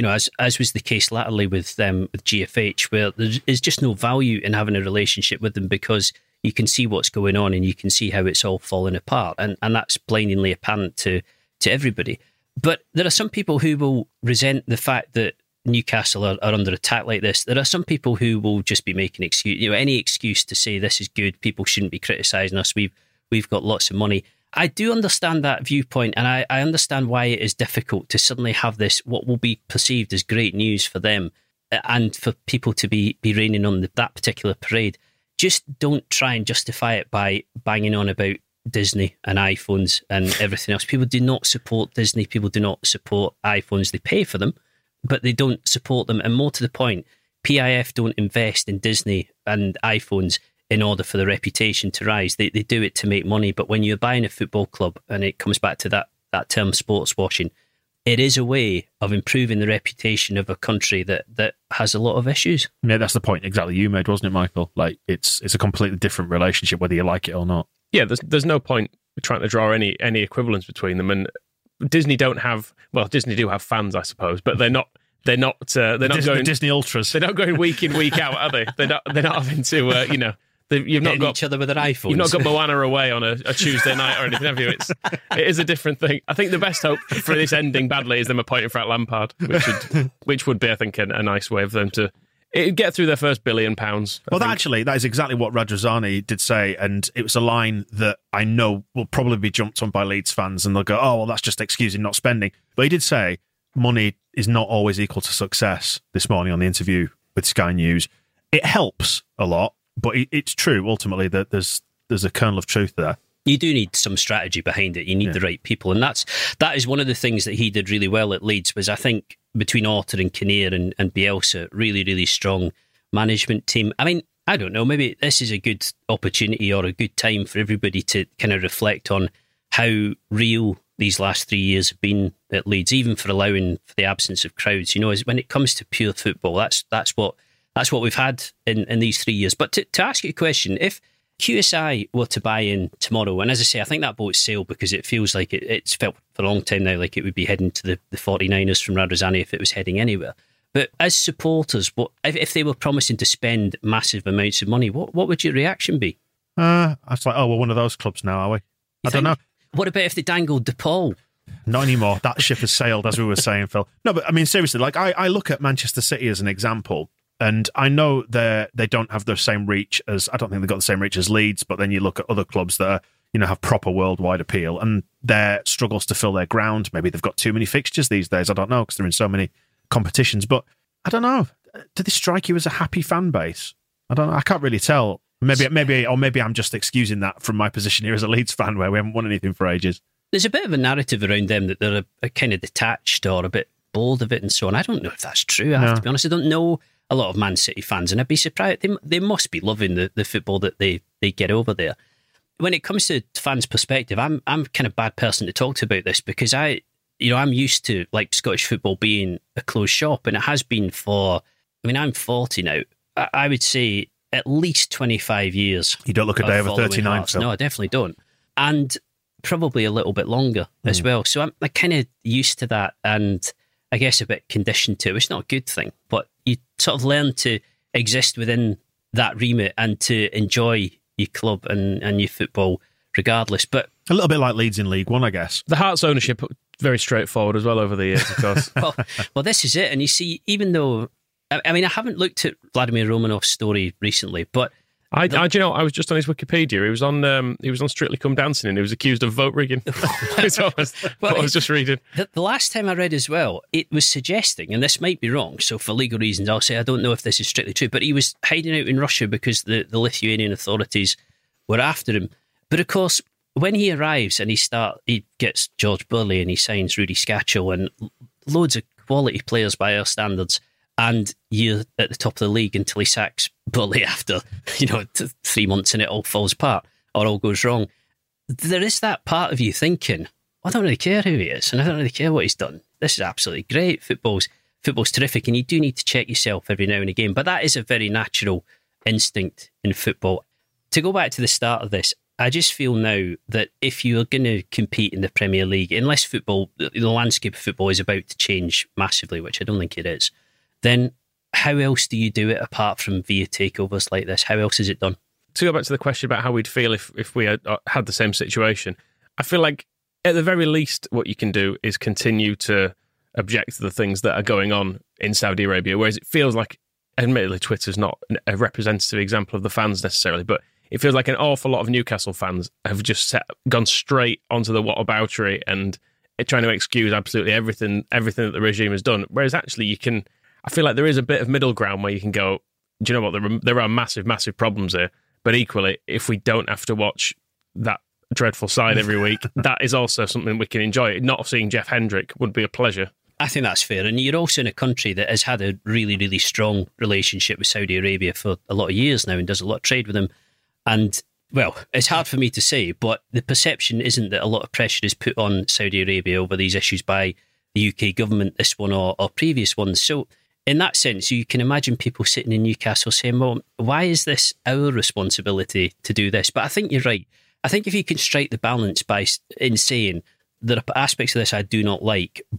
Speaker 4: as was the case latterly with GFH, where there is just no value in having a relationship with them because you can see what's going on and you can see how it's all falling apart. And that's blindingly apparent to everybody. But there are some people who will resent the fact that Newcastle are under attack like this. There are some people who will just be making any excuse to say this is good. People shouldn't be criticising us. We've got lots of money. I do understand that viewpoint, and I understand why it is difficult to suddenly have this, what will be perceived as great news for them, and for people to be raining on that particular parade. Just don't try and justify it by banging on about Disney and iPhones and everything else. People do not support Disney. People do not support iPhones. They pay for them, but they don't support them. And more to the point, PIF don't invest in Disney and iPhones in order for the reputation to rise. They do it to make money. But when you're buying a football club, and it comes back to that term sports washing, it is a way of improving the reputation of a country that has a lot of issues.
Speaker 3: Yeah, that's the point exactly you made, wasn't it, Michael? Like it's a completely different relationship, whether you like it or not.
Speaker 5: Yeah, there's no point trying to draw any equivalence between them. And Disney do have fans, I suppose, but they're not they're not going
Speaker 3: Disney Ultras.
Speaker 5: They're not going week in, week out, are they? They're not having to you've not got
Speaker 4: each other with their iPhones.
Speaker 5: You've not got Moana away on a Tuesday night or anything, have you? It is a different thing. I think the best hope for this ending badly is them appointing Frank Lampard, which would be, I think, a nice way for them to get through their first £1 billion.
Speaker 3: Well, that is exactly what Radrizzani did say, and it was a line that I know will probably be jumped on by Leeds fans, and they'll go, "Oh, well, that's just excusing not spending." But he did say money is not always equal to success. This morning on the interview with Sky News, it helps a lot, but it's true ultimately that there's a kernel of truth there.
Speaker 4: You do need some strategy behind it. You need the right people, and that is one of the things that he did really well at Leeds. Was, I think, between Orta and Kinnear and Bielsa, really, really strong management team. I mean, I don't know, maybe this is a good opportunity or a good time for everybody to kind of reflect on how real these last 3 years have been at Leeds, even for allowing for the absence of crowds. You know, when it comes to pure football, that's what we've had in these 3 years. But to ask you a question, if QSI were to buy in tomorrow, and as I say, I think that boat's sailed because it feels like it's felt for a long time now like it would be heading to the 49ers from Radrizzani if it was heading anywhere. But as supporters, if they were promising to spend massive amounts of money, what would your reaction be?
Speaker 3: I was like, oh, we're one of those clubs now, are we? I don't know.
Speaker 4: What about if they dangled DePaul?
Speaker 3: Not anymore. That ship has sailed, as we were saying, Phil. No, but I mean, seriously, like I look at Manchester City as an example. And I know they don't have the same reach as, I don't think they've got the same reach as Leeds, but then you look at other clubs that are, have proper worldwide appeal, and their struggles to fill their ground. Maybe they've got too many fixtures these days. I don't know, because they're in so many competitions. But I don't know. Do they strike you as a happy fan base? I don't know. I can't really tell. Maybe I'm just excusing that from my position here as a Leeds fan, where we haven't won anything for ages.
Speaker 4: There's a bit of a narrative around them that they're a kind of detached or a bit bold of it and so on. I don't know if that's true. I have to be honest. I don't know a lot of Man City fans, and I'd be surprised. They must be loving the football that they get over there. When it comes to fans' perspective, I'm kind of bad person to talk to about this because I'm used to like Scottish football being a closed shop, and it has been for. I mean, I'm 40 now. I would say at least 25 years.
Speaker 3: You don't look a day over 39, Phil.
Speaker 4: No, I definitely don't, and probably a little bit longer as well. So I'm kind of used to that, and I guess a bit conditioned to it. It's not a good thing, but you sort of learn to exist within that remit and to enjoy your club and your football regardless. But
Speaker 3: a little bit like Leeds in League One, I guess.
Speaker 5: The Hearts ownership, very straightforward as well over the years, of course.
Speaker 4: well, this is it. And you see, even though, I mean, I haven't looked at Vladimir Romanov's story recently, but
Speaker 5: I was just on his Wikipedia. He was on Strictly Come Dancing, and he was accused of vote rigging. That's what I was just reading.
Speaker 4: The last time I read as well, it was suggesting, and this might be wrong, so for legal reasons, I'll say I don't know if this is strictly true, but he was hiding out in Russia because the Lithuanian authorities were after him. But of course, when he arrives and he gets George Burley and he signs Rudy Skacel and loads of quality players by our standards, and you're at the top of the league until he sacks Burley after 3 months and it all falls apart or all goes wrong. There is that part of you thinking, I don't really care who he is and I don't really care what he's done. This is absolutely great. Football's terrific, and you do need to check yourself every now and again. But that is a very natural instinct in football. To go back to the start of this, I just feel now that if you're going to compete in the Premier League, unless football, the landscape of football is about to change massively, which I don't think it is, then how else do you do it apart from via takeovers like this? How else is it done?
Speaker 5: To go back to the question about how we'd feel if we had the same situation, I feel like at the very least what you can do is continue to object to the things that are going on in Saudi Arabia, whereas it feels like, admittedly, Twitter's not a representative example of the fans necessarily, but it feels like an awful lot of Newcastle fans have just gone straight onto the whataboutery and trying to excuse absolutely everything that the regime has done, whereas actually I feel like there is a bit of middle ground where you can go, do you know what, there are massive, massive problems here. But equally, if we don't have to watch that dreadful side every week, that is also something we can enjoy. Not seeing Jeff Hendrick would be a pleasure.
Speaker 4: I think that's fair. And you're also in a country that has had a really, really strong relationship with Saudi Arabia for a lot of years now and does a lot of trade with them. And, well, it's hard for me to say, but the perception isn't that a lot of pressure is put on Saudi Arabia over these issues by the UK government, this one or previous ones. So, in that sense, you can imagine people sitting in Newcastle saying, well, why is this our responsibility to do this? But I think you're right. I think if you can strike the balance in saying there are aspects of this I do not like, but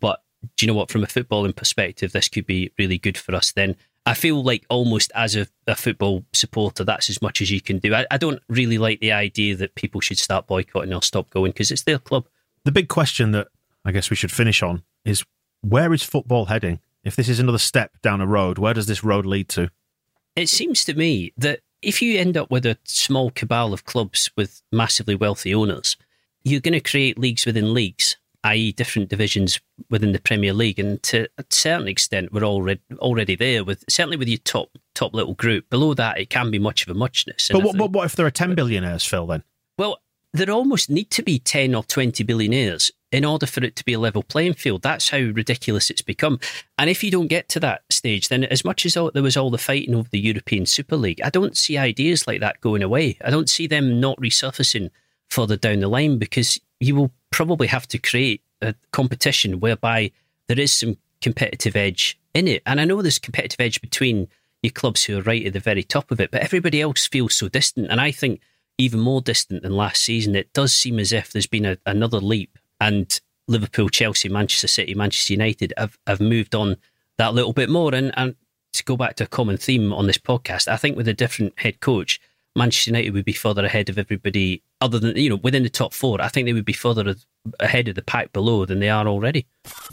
Speaker 4: do you know what, from a footballing perspective, this could be really good for us, then I feel like almost as a football supporter, that's as much as you can do. I don't really like the idea that people should start boycotting or stop going because it's their club.
Speaker 3: The big question that I guess we should finish on is, where is football heading? If this is another step down a road, where does this road lead to?
Speaker 4: It seems to me that if you end up with a small cabal of clubs with massively wealthy owners, you're going to create leagues within leagues, i.e. different divisions within the Premier League. And to a certain extent, we're already there, certainly with your top little group. Below that, it can be much of a muchness.
Speaker 3: But what if there are 10 billionaires, Phil, then?
Speaker 4: Well, there almost need to be 10 or 20 billionaires in order for it to be a level playing field. That's how ridiculous it's become. And if you don't get to that stage, then as much as there was all the fighting over the European Super League, I don't see ideas like that going away. I don't see them not resurfacing further down the line, because you will probably have to create a competition whereby there is some competitive edge in it. And I know there's competitive edge between your clubs who are right at the very top of it, but everybody else feels so distant. And I think even more distant than last season. It does seem as if there's been another leap, and Liverpool, Chelsea, Manchester City, Manchester United have moved on that little bit more. And to go back to a common theme on this podcast, I think with a different head coach, Manchester United would be further ahead of everybody other than, within the top four. I think they would be further ahead of the pack below than they are already.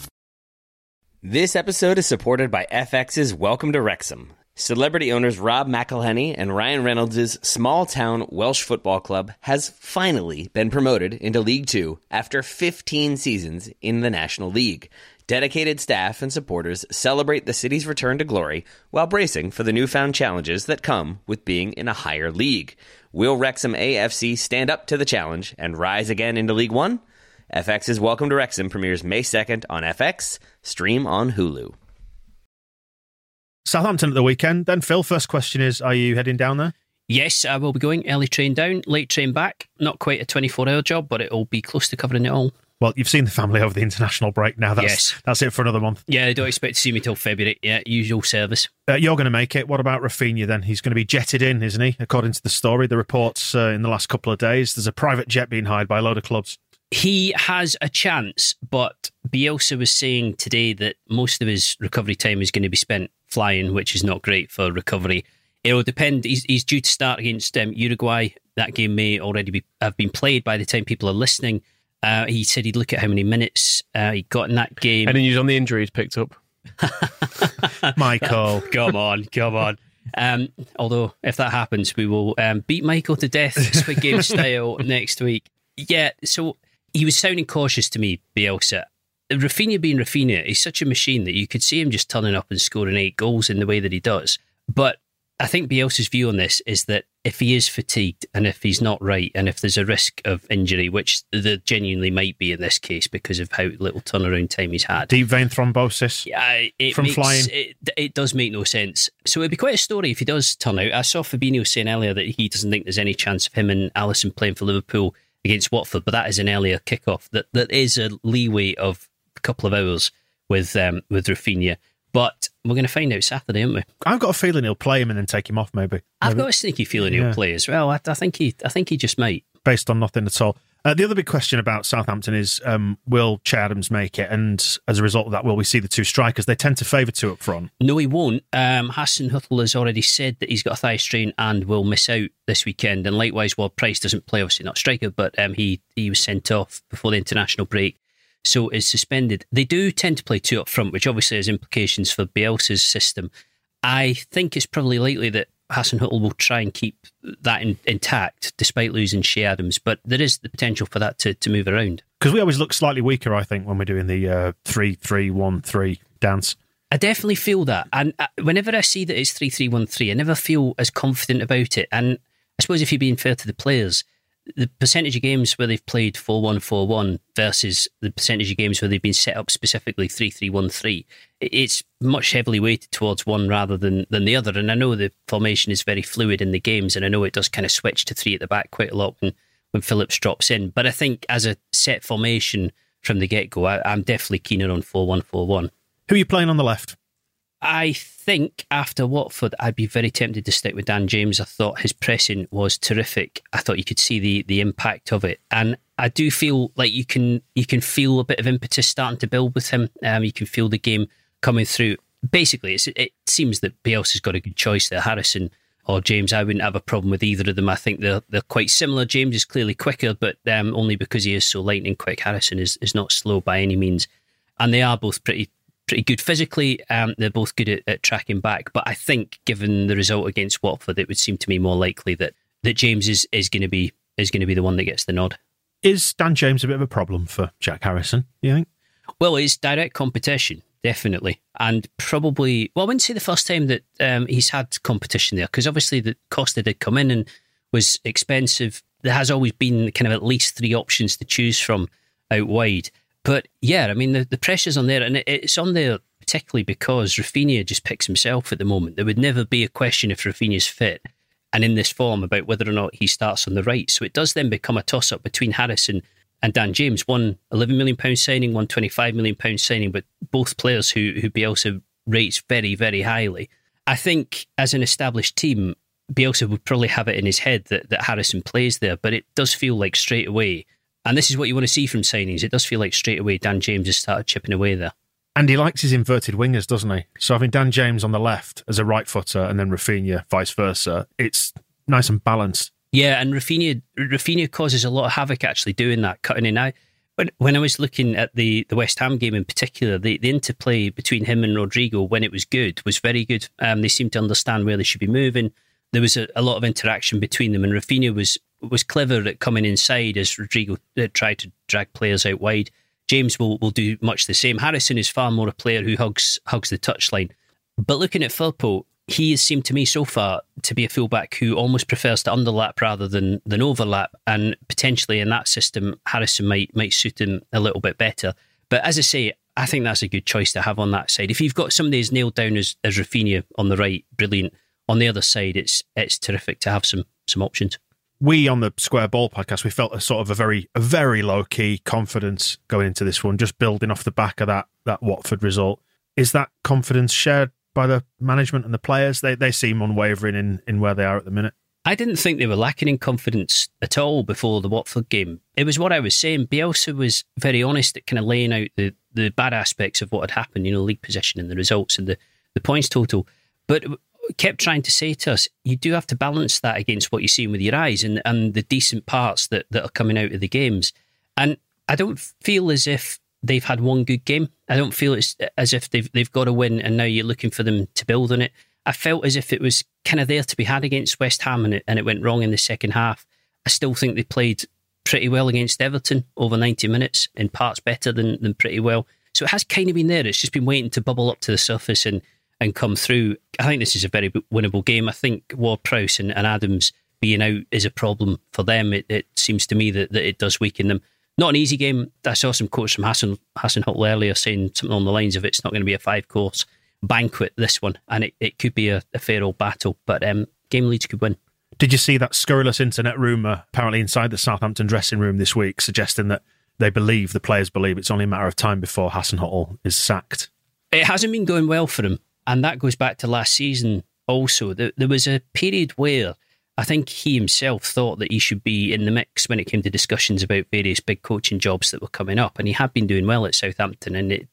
Speaker 7: This episode is supported by FX's Welcome to Wrexham. Celebrity owners Rob McElhenney and Ryan Reynolds' small-town Welsh football club has finally been promoted into League Two after 15 seasons in the National League. Dedicated staff and supporters celebrate the city's return to glory while bracing for the newfound challenges that come with being in a higher league. Will Wrexham AFC stand up to the challenge and rise again into League One? FX's Welcome to Wrexham premieres May 2nd on FX, stream on Hulu.
Speaker 3: Southampton at the weekend. Then, Phil, first question is, are you heading down there?
Speaker 4: Yes, I will be going. Early train down, late train back. Not quite a 24-hour job, but it'll be close to covering it all.
Speaker 3: Well, you've seen the family over the international break now. That's it for another month.
Speaker 4: Yeah, I don't expect to see me till February. Yeah, usual service.
Speaker 3: You're going to make it. What about Rafinha then? He's going to be jetted in, isn't he? According to the story, the reports in the last couple of days, there's a private jet being hired by a load of clubs.
Speaker 4: He has a chance, but Bielsa was saying today that most of his recovery time is going to be spent flying, which is not great for recovery. It will depend. He's due to start against Uruguay. That game may already have been played by the time people are listening. He said he'd look at how many minutes he got in that game.
Speaker 5: Any news on the injury he's picked up?
Speaker 3: Michael.
Speaker 4: Come on. Although, if that happens, we will beat Michael to death, Squid Game style, next week. Yeah, so he was sounding cautious to me, Bielsa. Rafinha being Rafinha, he's such a machine that you could see him just turning up and scoring 8 goals in the way that he does. But I think Bielsa's view on this is that if he is fatigued and if he's not right and if there's a risk of injury, which there genuinely might be in this case because of how little turnaround time he's had.
Speaker 3: Deep vein thrombosis from flying.
Speaker 4: It does make no sense. So it'd be quite a story if he does turn out. I saw Fabinho saying earlier that he doesn't think there's any chance of him and Alisson playing for Liverpool against Watford, but that is an earlier kickoff. That is a leeway of a couple of hours with Rafinha. But we're going to find out Saturday, aren't we?
Speaker 3: I've got a feeling he'll play him and then take him off, maybe.
Speaker 4: I've got a sneaky feeling he'll play as well. I think he just might.
Speaker 3: Based on nothing at all. The other big question about Southampton is, will Che Adams make it? And as a result of that, will we see the 2 strikers? They tend to favour 2 up front.
Speaker 4: No, he won't. Hasenhüttl has already said that he's got a thigh strain and will miss out this weekend. And likewise, Ward-Prowse doesn't play, obviously not striker, but he was sent off before the international break. So is suspended. They do tend to play 2 up front, which obviously has implications for Bielsa's system. I think it's probably likely that Hasenhüttl will try and keep that intact despite losing Che Adams, but there is the potential for that to move around.
Speaker 3: Because we always look slightly weaker, I think, when we're doing the 3-3-1-3 dance.
Speaker 4: I definitely feel that. And whenever I see that it's 3-3-1-3, I never feel as confident about it. And I suppose if you're being fair to the players, the percentage of games where they've played 4-1-4-1 versus the percentage of games where they've been set up specifically 3-3-1-3, it's much heavily weighted towards one rather than the other. And I know the formation is very fluid in the games, and I know it does kind of switch to 3 at the back quite a lot when Phillips drops in. But I think as a set formation from the get-go, I'm definitely keener on 4-1-4-1.
Speaker 3: Who are you playing on the left?
Speaker 4: I think after Watford, I'd be very tempted to stick with Dan James. I thought his pressing was terrific. I thought you could see the impact of it. And I do feel like you can feel a bit of impetus starting to build with him. You can feel the game coming through. Basically, it seems that Bielsa's got a good choice there. Harrison or James, I wouldn't have a problem with either of them. I think they're quite similar. James is clearly quicker, but only because he is so lightning quick. Harrison is not slow by any means. And they are both pretty good physically. They're both good at tracking back. But I think, given the result against Watford, it would seem to me more likely that James is going to be the one that gets the nod.
Speaker 3: Is Dan James a bit of a problem for Jack Harrison, do you think?
Speaker 4: Well, it's direct competition, definitely. And probably, well, I wouldn't say the first time that he's had competition there, because obviously the Costa did come in and was expensive. There has always been kind of at least 3 options to choose from out wide. But yeah, I mean, the pressure's on there, and it's on there particularly because Rafinha just picks himself at the moment. There would never be a question if Rafinha's fit and in this form about whether or not he starts on the right. So it does then become a toss-up between Harrison and Dan James. One £11 million signing, one £25 million signing, but both players who Bielsa rates very, very highly. I think as an established team, Bielsa would probably have it in his head that Harrison plays there, but it does feel like straight away, and this is what you want to see from signings, it does feel like straight away Dan James has started chipping away there.
Speaker 3: And he likes his inverted wingers, doesn't he? So having Dan James on the left as a right footer and then Rafinha vice versa, it's nice and balanced.
Speaker 4: Yeah, and Rafinha causes a lot of havoc actually doing that, cutting in. When I was looking at the West Ham game in particular, the interplay between him and Rodrigo when it was good was very good. They seemed to understand where they should be moving. There was a lot of interaction between them, and Rafinha was clever at coming inside as Rodrigo tried to drag players out wide. James will do much the same. Harrison is far more a player who hugs the touchline. But looking at Firpo, he has seemed to me so far to be a fullback who almost prefers to underlap rather than overlap, and potentially in that system, Harrison might suit him a little bit better. But as I say, I think that's a good choice to have on that side. If you've got somebody as nailed down as Rafinha on the right, brilliant. On the other side, it's terrific to have some options.
Speaker 3: We on the Square Ball podcast, we felt a sort of a very low key confidence going into this one, just building off the back of that Watford result. Is that confidence shared by the management and the players? They seem unwavering in where they are at the minute.
Speaker 4: I didn't think they were lacking in confidence at all before the Watford game. It was what I was saying. Bielsa was very honest at kind of laying out the bad aspects of what had happened, league position and the results and the points total. But kept trying to say to us, you do have to balance that against what you're seeing with your eyes and the decent parts that are coming out of the games. And I don't feel as if they've had one good game. I don't feel it's as if they've got a win and now you're looking for them to build on it. I felt as if it was kind of there to be had against West Ham and it went wrong in the second half. I still think they played pretty well against Everton over 90 minutes, in parts better than pretty well. So it has kind of been there. It's just been waiting to bubble up to the surface and come through. I think this is a very winnable game. I think Ward-Prowse and Adams being out is a problem for them. It seems to me that it does weaken them. Not an easy game. I saw some quotes from Hassan Huttl earlier saying something on the lines of it's not going to be a 5-course banquet, this one, and it could be a fair old battle, but game Leeds could win.
Speaker 3: Did you see that scurrilous internet rumour apparently inside the Southampton dressing room this week suggesting that the players believe it's only a matter of time before Hassan Huttl is sacked?
Speaker 4: It hasn't been going well for him. And that goes back to last season also. There was a period where I think he himself thought that he should be in the mix when it came to discussions about various big coaching jobs that were coming up. And he had been doing well at Southampton. And,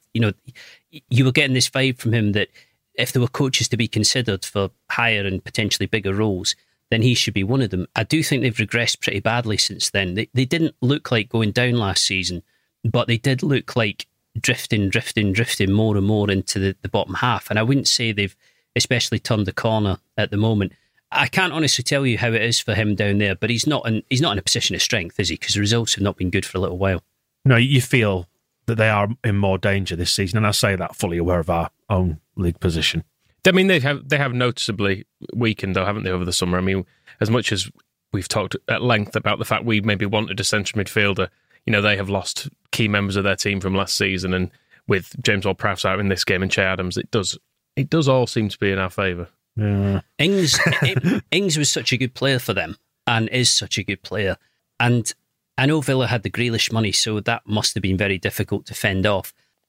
Speaker 4: you were getting this vibe from him that if there were coaches to be considered for higher and potentially bigger roles, then he should be one of them. I do think they've regressed pretty badly since then. They didn't look like going down last season, but they did look like drifting more and more into the bottom half. And I wouldn't say they've especially turned the corner at the moment. I can't honestly tell you how it is for him down there, but he's not in a position of strength, is he? Because the results have not been good for a little while.
Speaker 3: No, you feel that they are in more danger this season, and I say that fully aware of our own league position.
Speaker 5: I mean, they have noticeably weakened, though, haven't they, over the summer? I mean, as much as we've talked at length about the fact we maybe wanted a central midfielder, they have lost key members of their team from last season, and with James Ward-Prowse out in this game and Che Adams, it does all seem to be in our favour.
Speaker 3: Yeah.
Speaker 4: Ings was such a good player for them and is such a good player. And I know Villa had the Grealish money, so that must have been very difficult to fend off.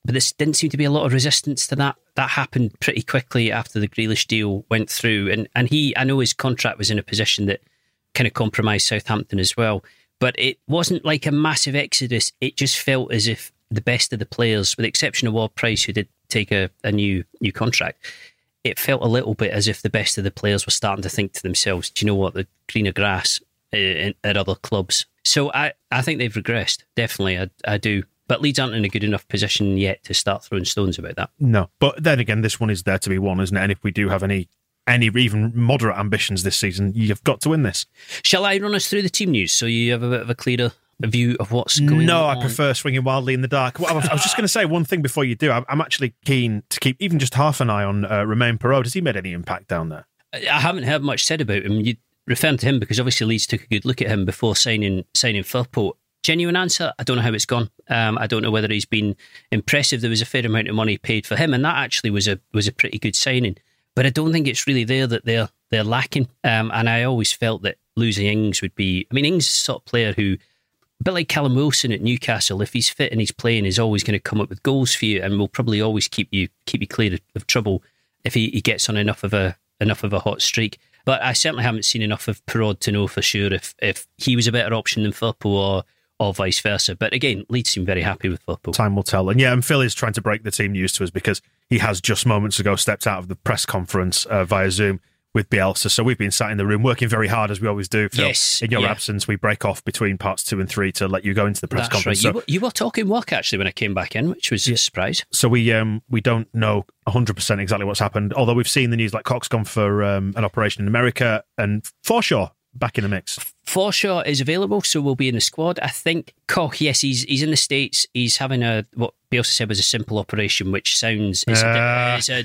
Speaker 4: But there didn't seem to be a lot of resistance to that. That happened pretty quickly after the Grealish deal went through. And I know his contract was in a position that kind of compromised Southampton as well. But it wasn't like a massive exodus. It just felt as if the best of the players, with the exception of Ward-Prowse, who did take a new contract, it felt a little bit as if the best of the players were starting to think to themselves, do you know what, the greener grass at other clubs. So I think they've regressed. Definitely, I do. But Leeds aren't in a good enough position yet to start throwing stones about that.
Speaker 3: No, but then again, this one is there to be won, isn't it? And if we do have any even moderate ambitions this season, you've got to win this.
Speaker 4: Shall I run us through the team news so you have a bit of a clearer view of what's going on?
Speaker 3: No, I prefer swinging wildly in the dark. Well, I was just going to say one thing before you do. I'm actually keen to keep even just half an eye on Romain Perraud. Has he made any impact down there?
Speaker 4: I haven't heard much said about him. You referring to him because obviously Leeds took a good look at him before signing Firpo. Genuine answer, I don't know how it's gone. I don't know whether he's been impressive. There was a fair amount of money paid for him, and that actually was a pretty good signing. But I don't think it's really there that they're lacking. And I always felt that losing Ings would be... I mean, Ings is the sort of player who, a bit like Callum Wilson at Newcastle, if he's fit and he's playing, is always going to come up with goals for you and will probably always keep you clear of trouble if he gets on enough of a hot streak. But I certainly haven't seen enough of Perraud to know for sure if he was a better option than Firpo or vice versa. But again, Leeds seem very happy with Firpo.
Speaker 3: Time will tell. And Phil is trying to break the team news to us because he has just moments ago stepped out of the press conference via Zoom with Bielsa. So we've been sat in the room working very hard, as we always do, Phil.
Speaker 4: Yes,
Speaker 3: in your absence, we break off between parts 2 and 3 to let you go into the press conference.
Speaker 4: Right. You were talking work, actually, when I came back in, which was a surprise.
Speaker 3: So we don't know 100% exactly what's happened, although we've seen the news like Cox's gone for an operation in America and Forshaw back in the mix.
Speaker 4: Forshaw is available, so we'll be in the squad. I think Koch, yes, he's in the States. He's having what Bielsa said was a simple operation, which sounds it's a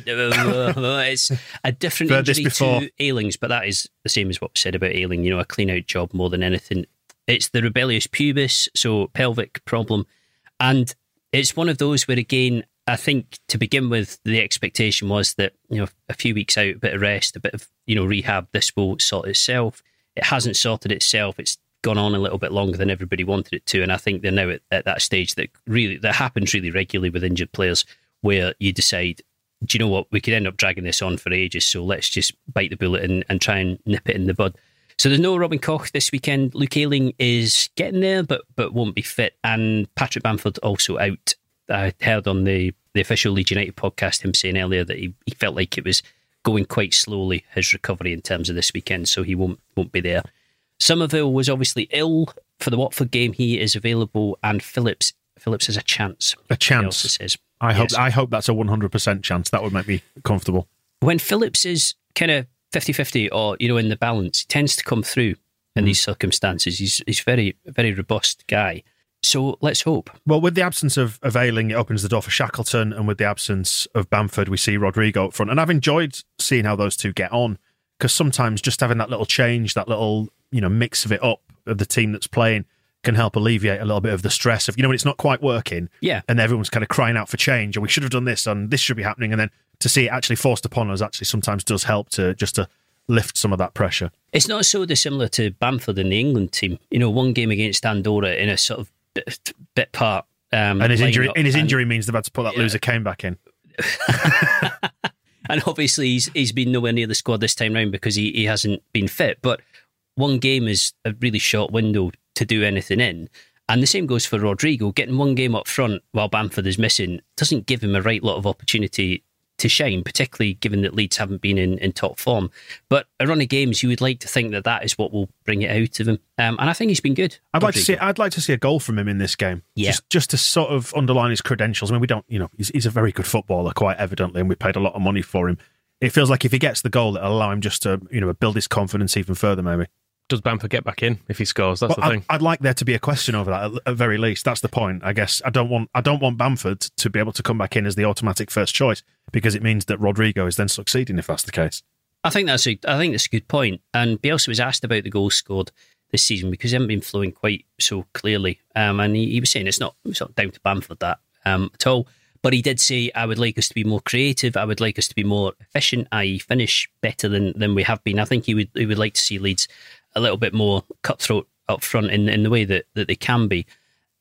Speaker 4: different injury to Ayling's, but that is the same as what was said about Ayling. You know, a clean out job more than anything. It's the rebellious pubis, so pelvic problem, and it's one of those where again, I think to begin with, the expectation was that a few weeks out, a bit of rest, a bit of rehab, this will sort itself. It hasn't sorted itself. It's gone on a little bit longer than everybody wanted it to. And I think they're now at that stage that happens really regularly with injured players where you decide, do you know what, we could end up dragging this on for ages. So let's just bite the bullet and try and nip it in the bud. So there's no Robin Koch this weekend. Luke Ayling is getting there, but won't be fit. And Patrick Bamford also out. I heard on the official Leeds United podcast him saying earlier that he felt like it was going quite slowly, his recovery in terms of this weekend, so he won't be there. Somerville was obviously ill for the Watford game. He is available, and Phillips has a chance.
Speaker 3: A chance.
Speaker 4: Says.
Speaker 3: I hope that's a 100% chance. That would make me comfortable.
Speaker 4: When Phillips is kind of 50-50 or in the balance, he tends to come through in these circumstances. He's very, very robust guy. So let's hope.
Speaker 3: Well, with the absence of Ayling, it opens the door for Shackleton, and with the absence of Bamford, we see Rodrigo up front. And I've enjoyed seeing how those two get on, because sometimes just having that little change, that little mix of it up of the team that's playing can help alleviate a little bit of the stress of when it's not quite working, and everyone's kind of crying out for change, and we should have done this, and this should be happening, and then to see it actually forced upon us actually sometimes does help to lift some of that pressure.
Speaker 4: It's not so dissimilar to Bamford in the England team. One game against Andorra in a sort of bit part.
Speaker 3: And his injury means they've had to put that loser Kane back in.
Speaker 4: And obviously he's been nowhere near the squad this time round because he hasn't been fit. But one game is a really short window to do anything in. And the same goes for Rodrigo. Getting one game up front while Bamford is missing doesn't give him a right lot of opportunity to shine, particularly given that Leeds haven't been in top form. But a run of games, you would like to think that is what will bring it out of him. And I think he's been good.
Speaker 3: I'd like to see a goal from him in this game.
Speaker 4: Yeah.
Speaker 3: Just to sort of underline his credentials. I mean, we don't, he's a very good footballer, quite evidently, and we paid a lot of money for him. It feels like if he gets the goal, it'll allow him just to, build his confidence even further, maybe.
Speaker 5: Does Bamford get back in if he scores? That's the thing.
Speaker 3: I'd like there to be a question over that at very least. That's the point. I guess I don't want Bamford to be able to come back in as the automatic first choice, because it means that Rodrigo is then succeeding if that's the case.
Speaker 4: I think that's a good point. And Bielsa was asked about the goals scored this season because he hasn't been flowing quite so clearly. And he was saying it's not down to Bamford that at all. But he did say, I would like us to be more creative. I would like us to be more efficient, i.e. finish better than we have been. I think he would like to see Leeds a little bit more cutthroat up front in the way that they can be.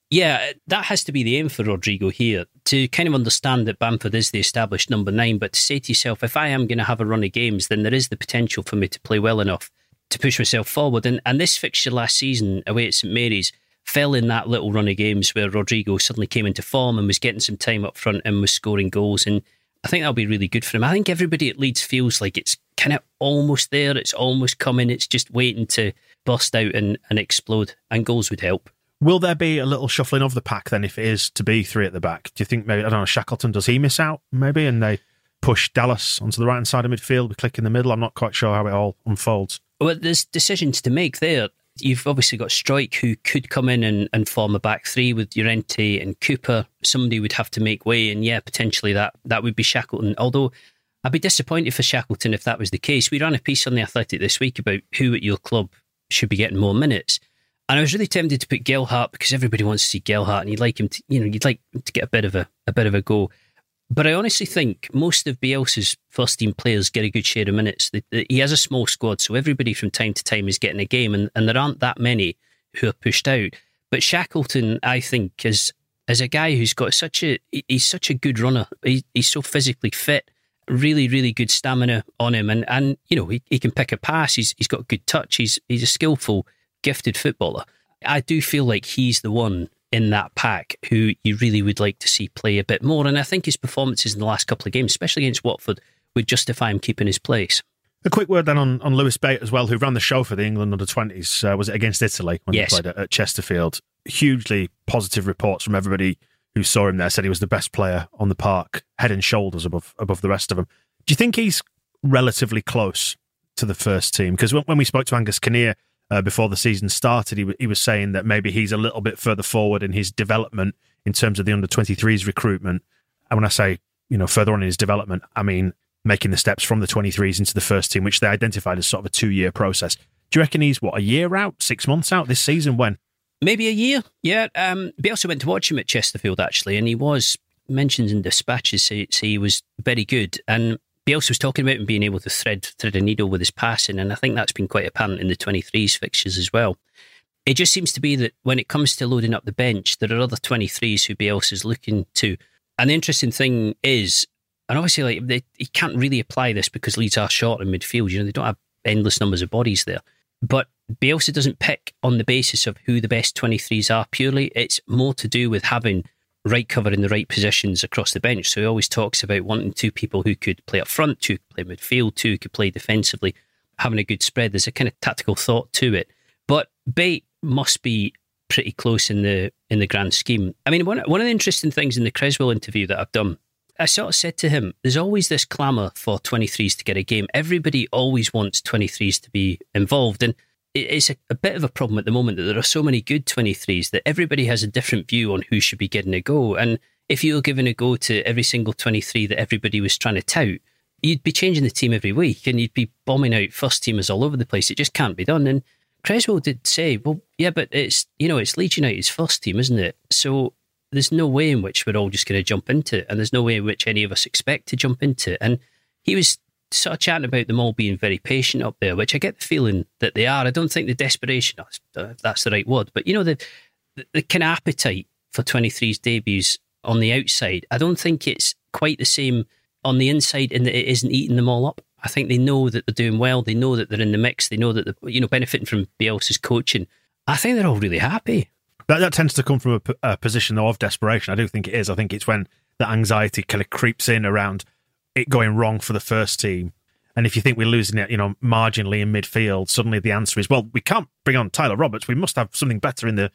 Speaker 4: Yeah, that has to be the aim for Rodrigo here, to kind of understand that Bamford is the established number 9, but to say to yourself, if I am going to have a run of games, then there is the potential for me to play well enough to push myself forward. And this fixture last season away at St Mary's fell in that little run of games where Rodrigo suddenly came into form and was getting some time up front and was scoring goals. And I think that'll be really good for him. I think everybody at Leeds feels like it's kind of almost there. It's almost coming. It's just waiting to burst out and explode. And goals would help.
Speaker 3: Will there be a little shuffling of the pack then if it is to be 3 at the back? Do you think maybe, I don't know, Shackleton, does he miss out maybe and they push Dallas onto the right-hand side of midfield, we click in the middle? I'm not quite sure how it all unfolds.
Speaker 4: Well, there's decisions to make there. You've obviously got Struijk, who could come in and form a back 3 with Llorente and Cooper. Somebody would have to make way, and yeah, potentially that would be Shackleton. Although I'd be disappointed for Shackleton if that was the case. We ran a piece on The Athletic this week about who at your club should be getting more minutes. And I was really tempted to put Gelhardt because everybody wants to see Gelhardt, and you'd like him to get a bit of a go. But I honestly think most of Bielsa's first team players get a good share of minutes. He has a small squad, so everybody from time to time is getting a game, and there aren't that many who are pushed out. But Shackleton, I think, is a guy who's got he's such a good runner. He's so physically fit, really, really good stamina on him, and you know he can pick a pass. He's got good touch. He's a skillful, gifted footballer. I do feel like he's the one in that pack who you really would like to see play a bit more. And I think his performances in the last couple of games, especially against Watford, would justify him keeping his place.
Speaker 3: A quick word then on Lewis Bate as well, who ran the show for the England under-20s. Was it against Italy when
Speaker 4: yes.
Speaker 3: He played at Chesterfield? Hugely positive reports from everybody who saw him there. Said he was the best player on the park, head and shoulders above the rest of them. Do you think he's relatively close to the first team? Because when we spoke to Angus Kinnear before the season started, he was saying that maybe he's a little bit further forward in his development in terms of the under-23s recruitment. And when I say, further on in his development, I mean making the steps from the 23s into the first team, which they identified as sort of a 2-year process. Do you reckon he's, a year out, 6 months out this season? When?
Speaker 4: Maybe a year, yeah. Bielsa went to watch him at Chesterfield, actually, and he was mentioned in dispatches, say he was very good. And Bielsa was talking about him being able to thread a needle with his passing, and I think that's been quite apparent in the 23s fixtures as well. It just seems to be that when it comes to loading up the bench, there are other 23s who Bielsa's looking to. And the interesting thing is, and obviously he can't really apply this because Leeds are short in midfield. They don't have endless numbers of bodies there. But Bielsa doesn't pick on the basis of who the best 23s are purely. It's more to do with having right cover in the right positions across the bench. So he always talks about wanting 2 people who could play up front, 2 could play midfield, 2 could play defensively, having a good spread. There's a kind of tactical thought to it. But Bate must be pretty close in the grand scheme. I mean, one of the interesting things in the Creswell interview that I've done, I sort of said to him, there's always this clamour for 23s to get a game. Everybody always wants 23s to be involved. And it's a bit of a problem at the moment that there are so many good 23s that everybody has a different view on who should be getting a go. And if you were giving a go to every single 23 that everybody was trying to tout, you'd be changing the team every week and you'd be bombing out first teamers all over the place. It just can't be done. And Creswell did say, well, yeah, but it's Leeds United's first team, isn't it? So there's no way in which we're all just going to jump into it, and there's no way in which any of us expect to jump into it. And he was sort of chatting about them all being very patient up there, which I get the feeling that they are. I don't think the desperation, that's the right word, but the kind of appetite for 23's debuts on the outside, I don't think it's quite the same on the inside in that it isn't eating them all up. I think they know that they're doing well. They know that they're in the mix. They know that they're benefiting from Bielsa's coaching. I think they're all really happy.
Speaker 3: That tends to come from a position, though, of desperation. I do think it is. I think it's when the anxiety kind of creeps in around it going wrong for the first team. And if you think we're losing it, marginally in midfield, suddenly the answer is, well, we can't bring on Tyler Roberts. We must have something better in the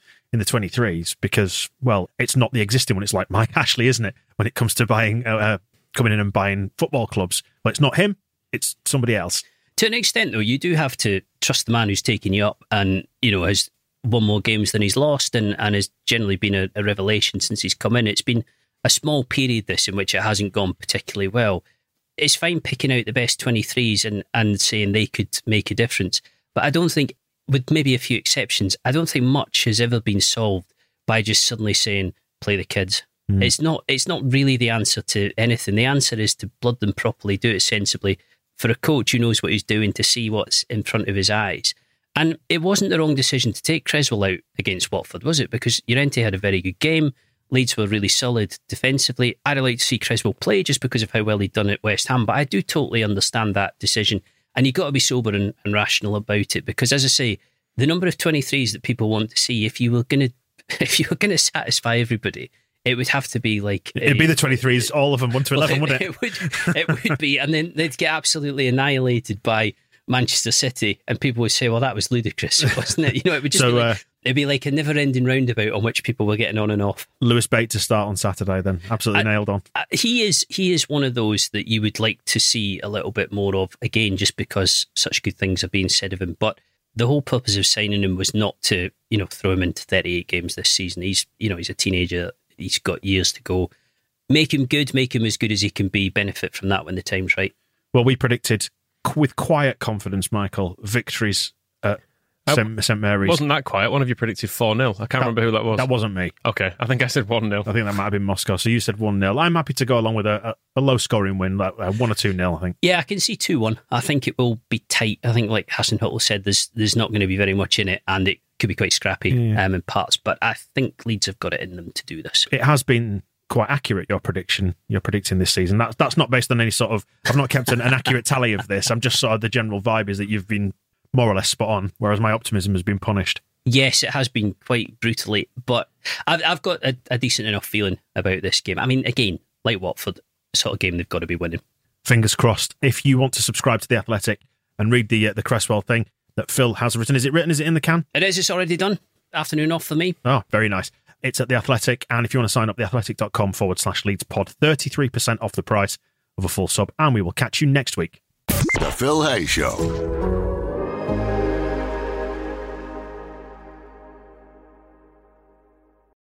Speaker 3: 23s because, well, it's not the existing one. It's like Mike Ashley, isn't it? When it comes to buying, coming in and buying football clubs. Well, it's not him. It's somebody else.
Speaker 4: To an extent, though, you do have to trust the man who's taking you up and, has won more games than he's lost and has generally been a revelation since he's come in. It's been a small period, this, in which it hasn't gone particularly well. It's fine picking out the best 23s and saying they could make a difference. But I don't think, with maybe a few exceptions, I don't think much has ever been solved by just suddenly saying, play the kids. It's not really the answer to anything. The answer is to blood them properly, do it sensibly. For a coach who knows what he's doing, to see what's in front of his eyes And it wasn't the wrong decision to take Creswell out against Watford, was it? Because Llorente had a very good game. Leeds were really solid defensively. I'd like to see Creswell play just because of how well he'd done at West Ham, but I do totally understand that decision. And you've got to be sober and rational about it, because, as I say, the number of 23s that people want to see, if you were going to satisfy everybody, it would have to be like...
Speaker 3: It'd be the 23s, all of them, 1 to 11, wouldn't it?
Speaker 4: It would be. And then they'd get absolutely annihilated by Manchester City, and people would say, well, that was ludicrous, wasn't it? It would just it'd be like a never-ending roundabout on which people were getting on and off.
Speaker 3: Lewis Bate to start on Saturday then. Absolutely nailed on.
Speaker 4: He is one of those that you would like to see a little bit more of, again, just because such good things are being said of him. But the whole purpose of signing him was not to, throw him into 38 games this season. He's a teenager. He's got years to go. Make him good, make him as good as he can be, benefit from that when the time's right.
Speaker 3: Well, we predicted with quiet confidence, Michael, victories at St Mary's.
Speaker 5: Wasn't that quiet? One of you predicted 4-0. I can't remember who that was.
Speaker 3: That wasn't me.
Speaker 5: Okay, I think I said 1-0.
Speaker 3: I think that might have been Moscow. So you said 1-0. I'm happy to go along with a low-scoring win, like 1 or 2-0, I think.
Speaker 4: Yeah, I can see 2-1. I think it will be tight. I think, like Hassan Huttel said, there's not going to be very much in it, and it could be quite scrappy in parts. But I think Leeds have got it in them to do this.
Speaker 3: It has been quite accurate, your prediction. You're predicting this season. That's not based on any sort of... I've not kept an accurate tally of this. I'm just sort of... The general vibe is that you've been more or less spot on, whereas my optimism has been punished.
Speaker 4: Yes, it has been quite brutally, but I've got a decent enough feeling about this game. I mean, again, like Watford, sort of game they've got to be winning.
Speaker 3: Fingers crossed. If you want to subscribe to The Athletic and read the Cresswell thing that Phil has written, is it written? Is it in the can?
Speaker 4: It is. It's already done. Afternoon off for me.
Speaker 3: Oh, very nice. It's at The Athletic, and if you want to sign up, theathletic.com/LeedsPod, 33% off the price of a full sub, and we will catch you next week.
Speaker 2: The Phil Hay Show.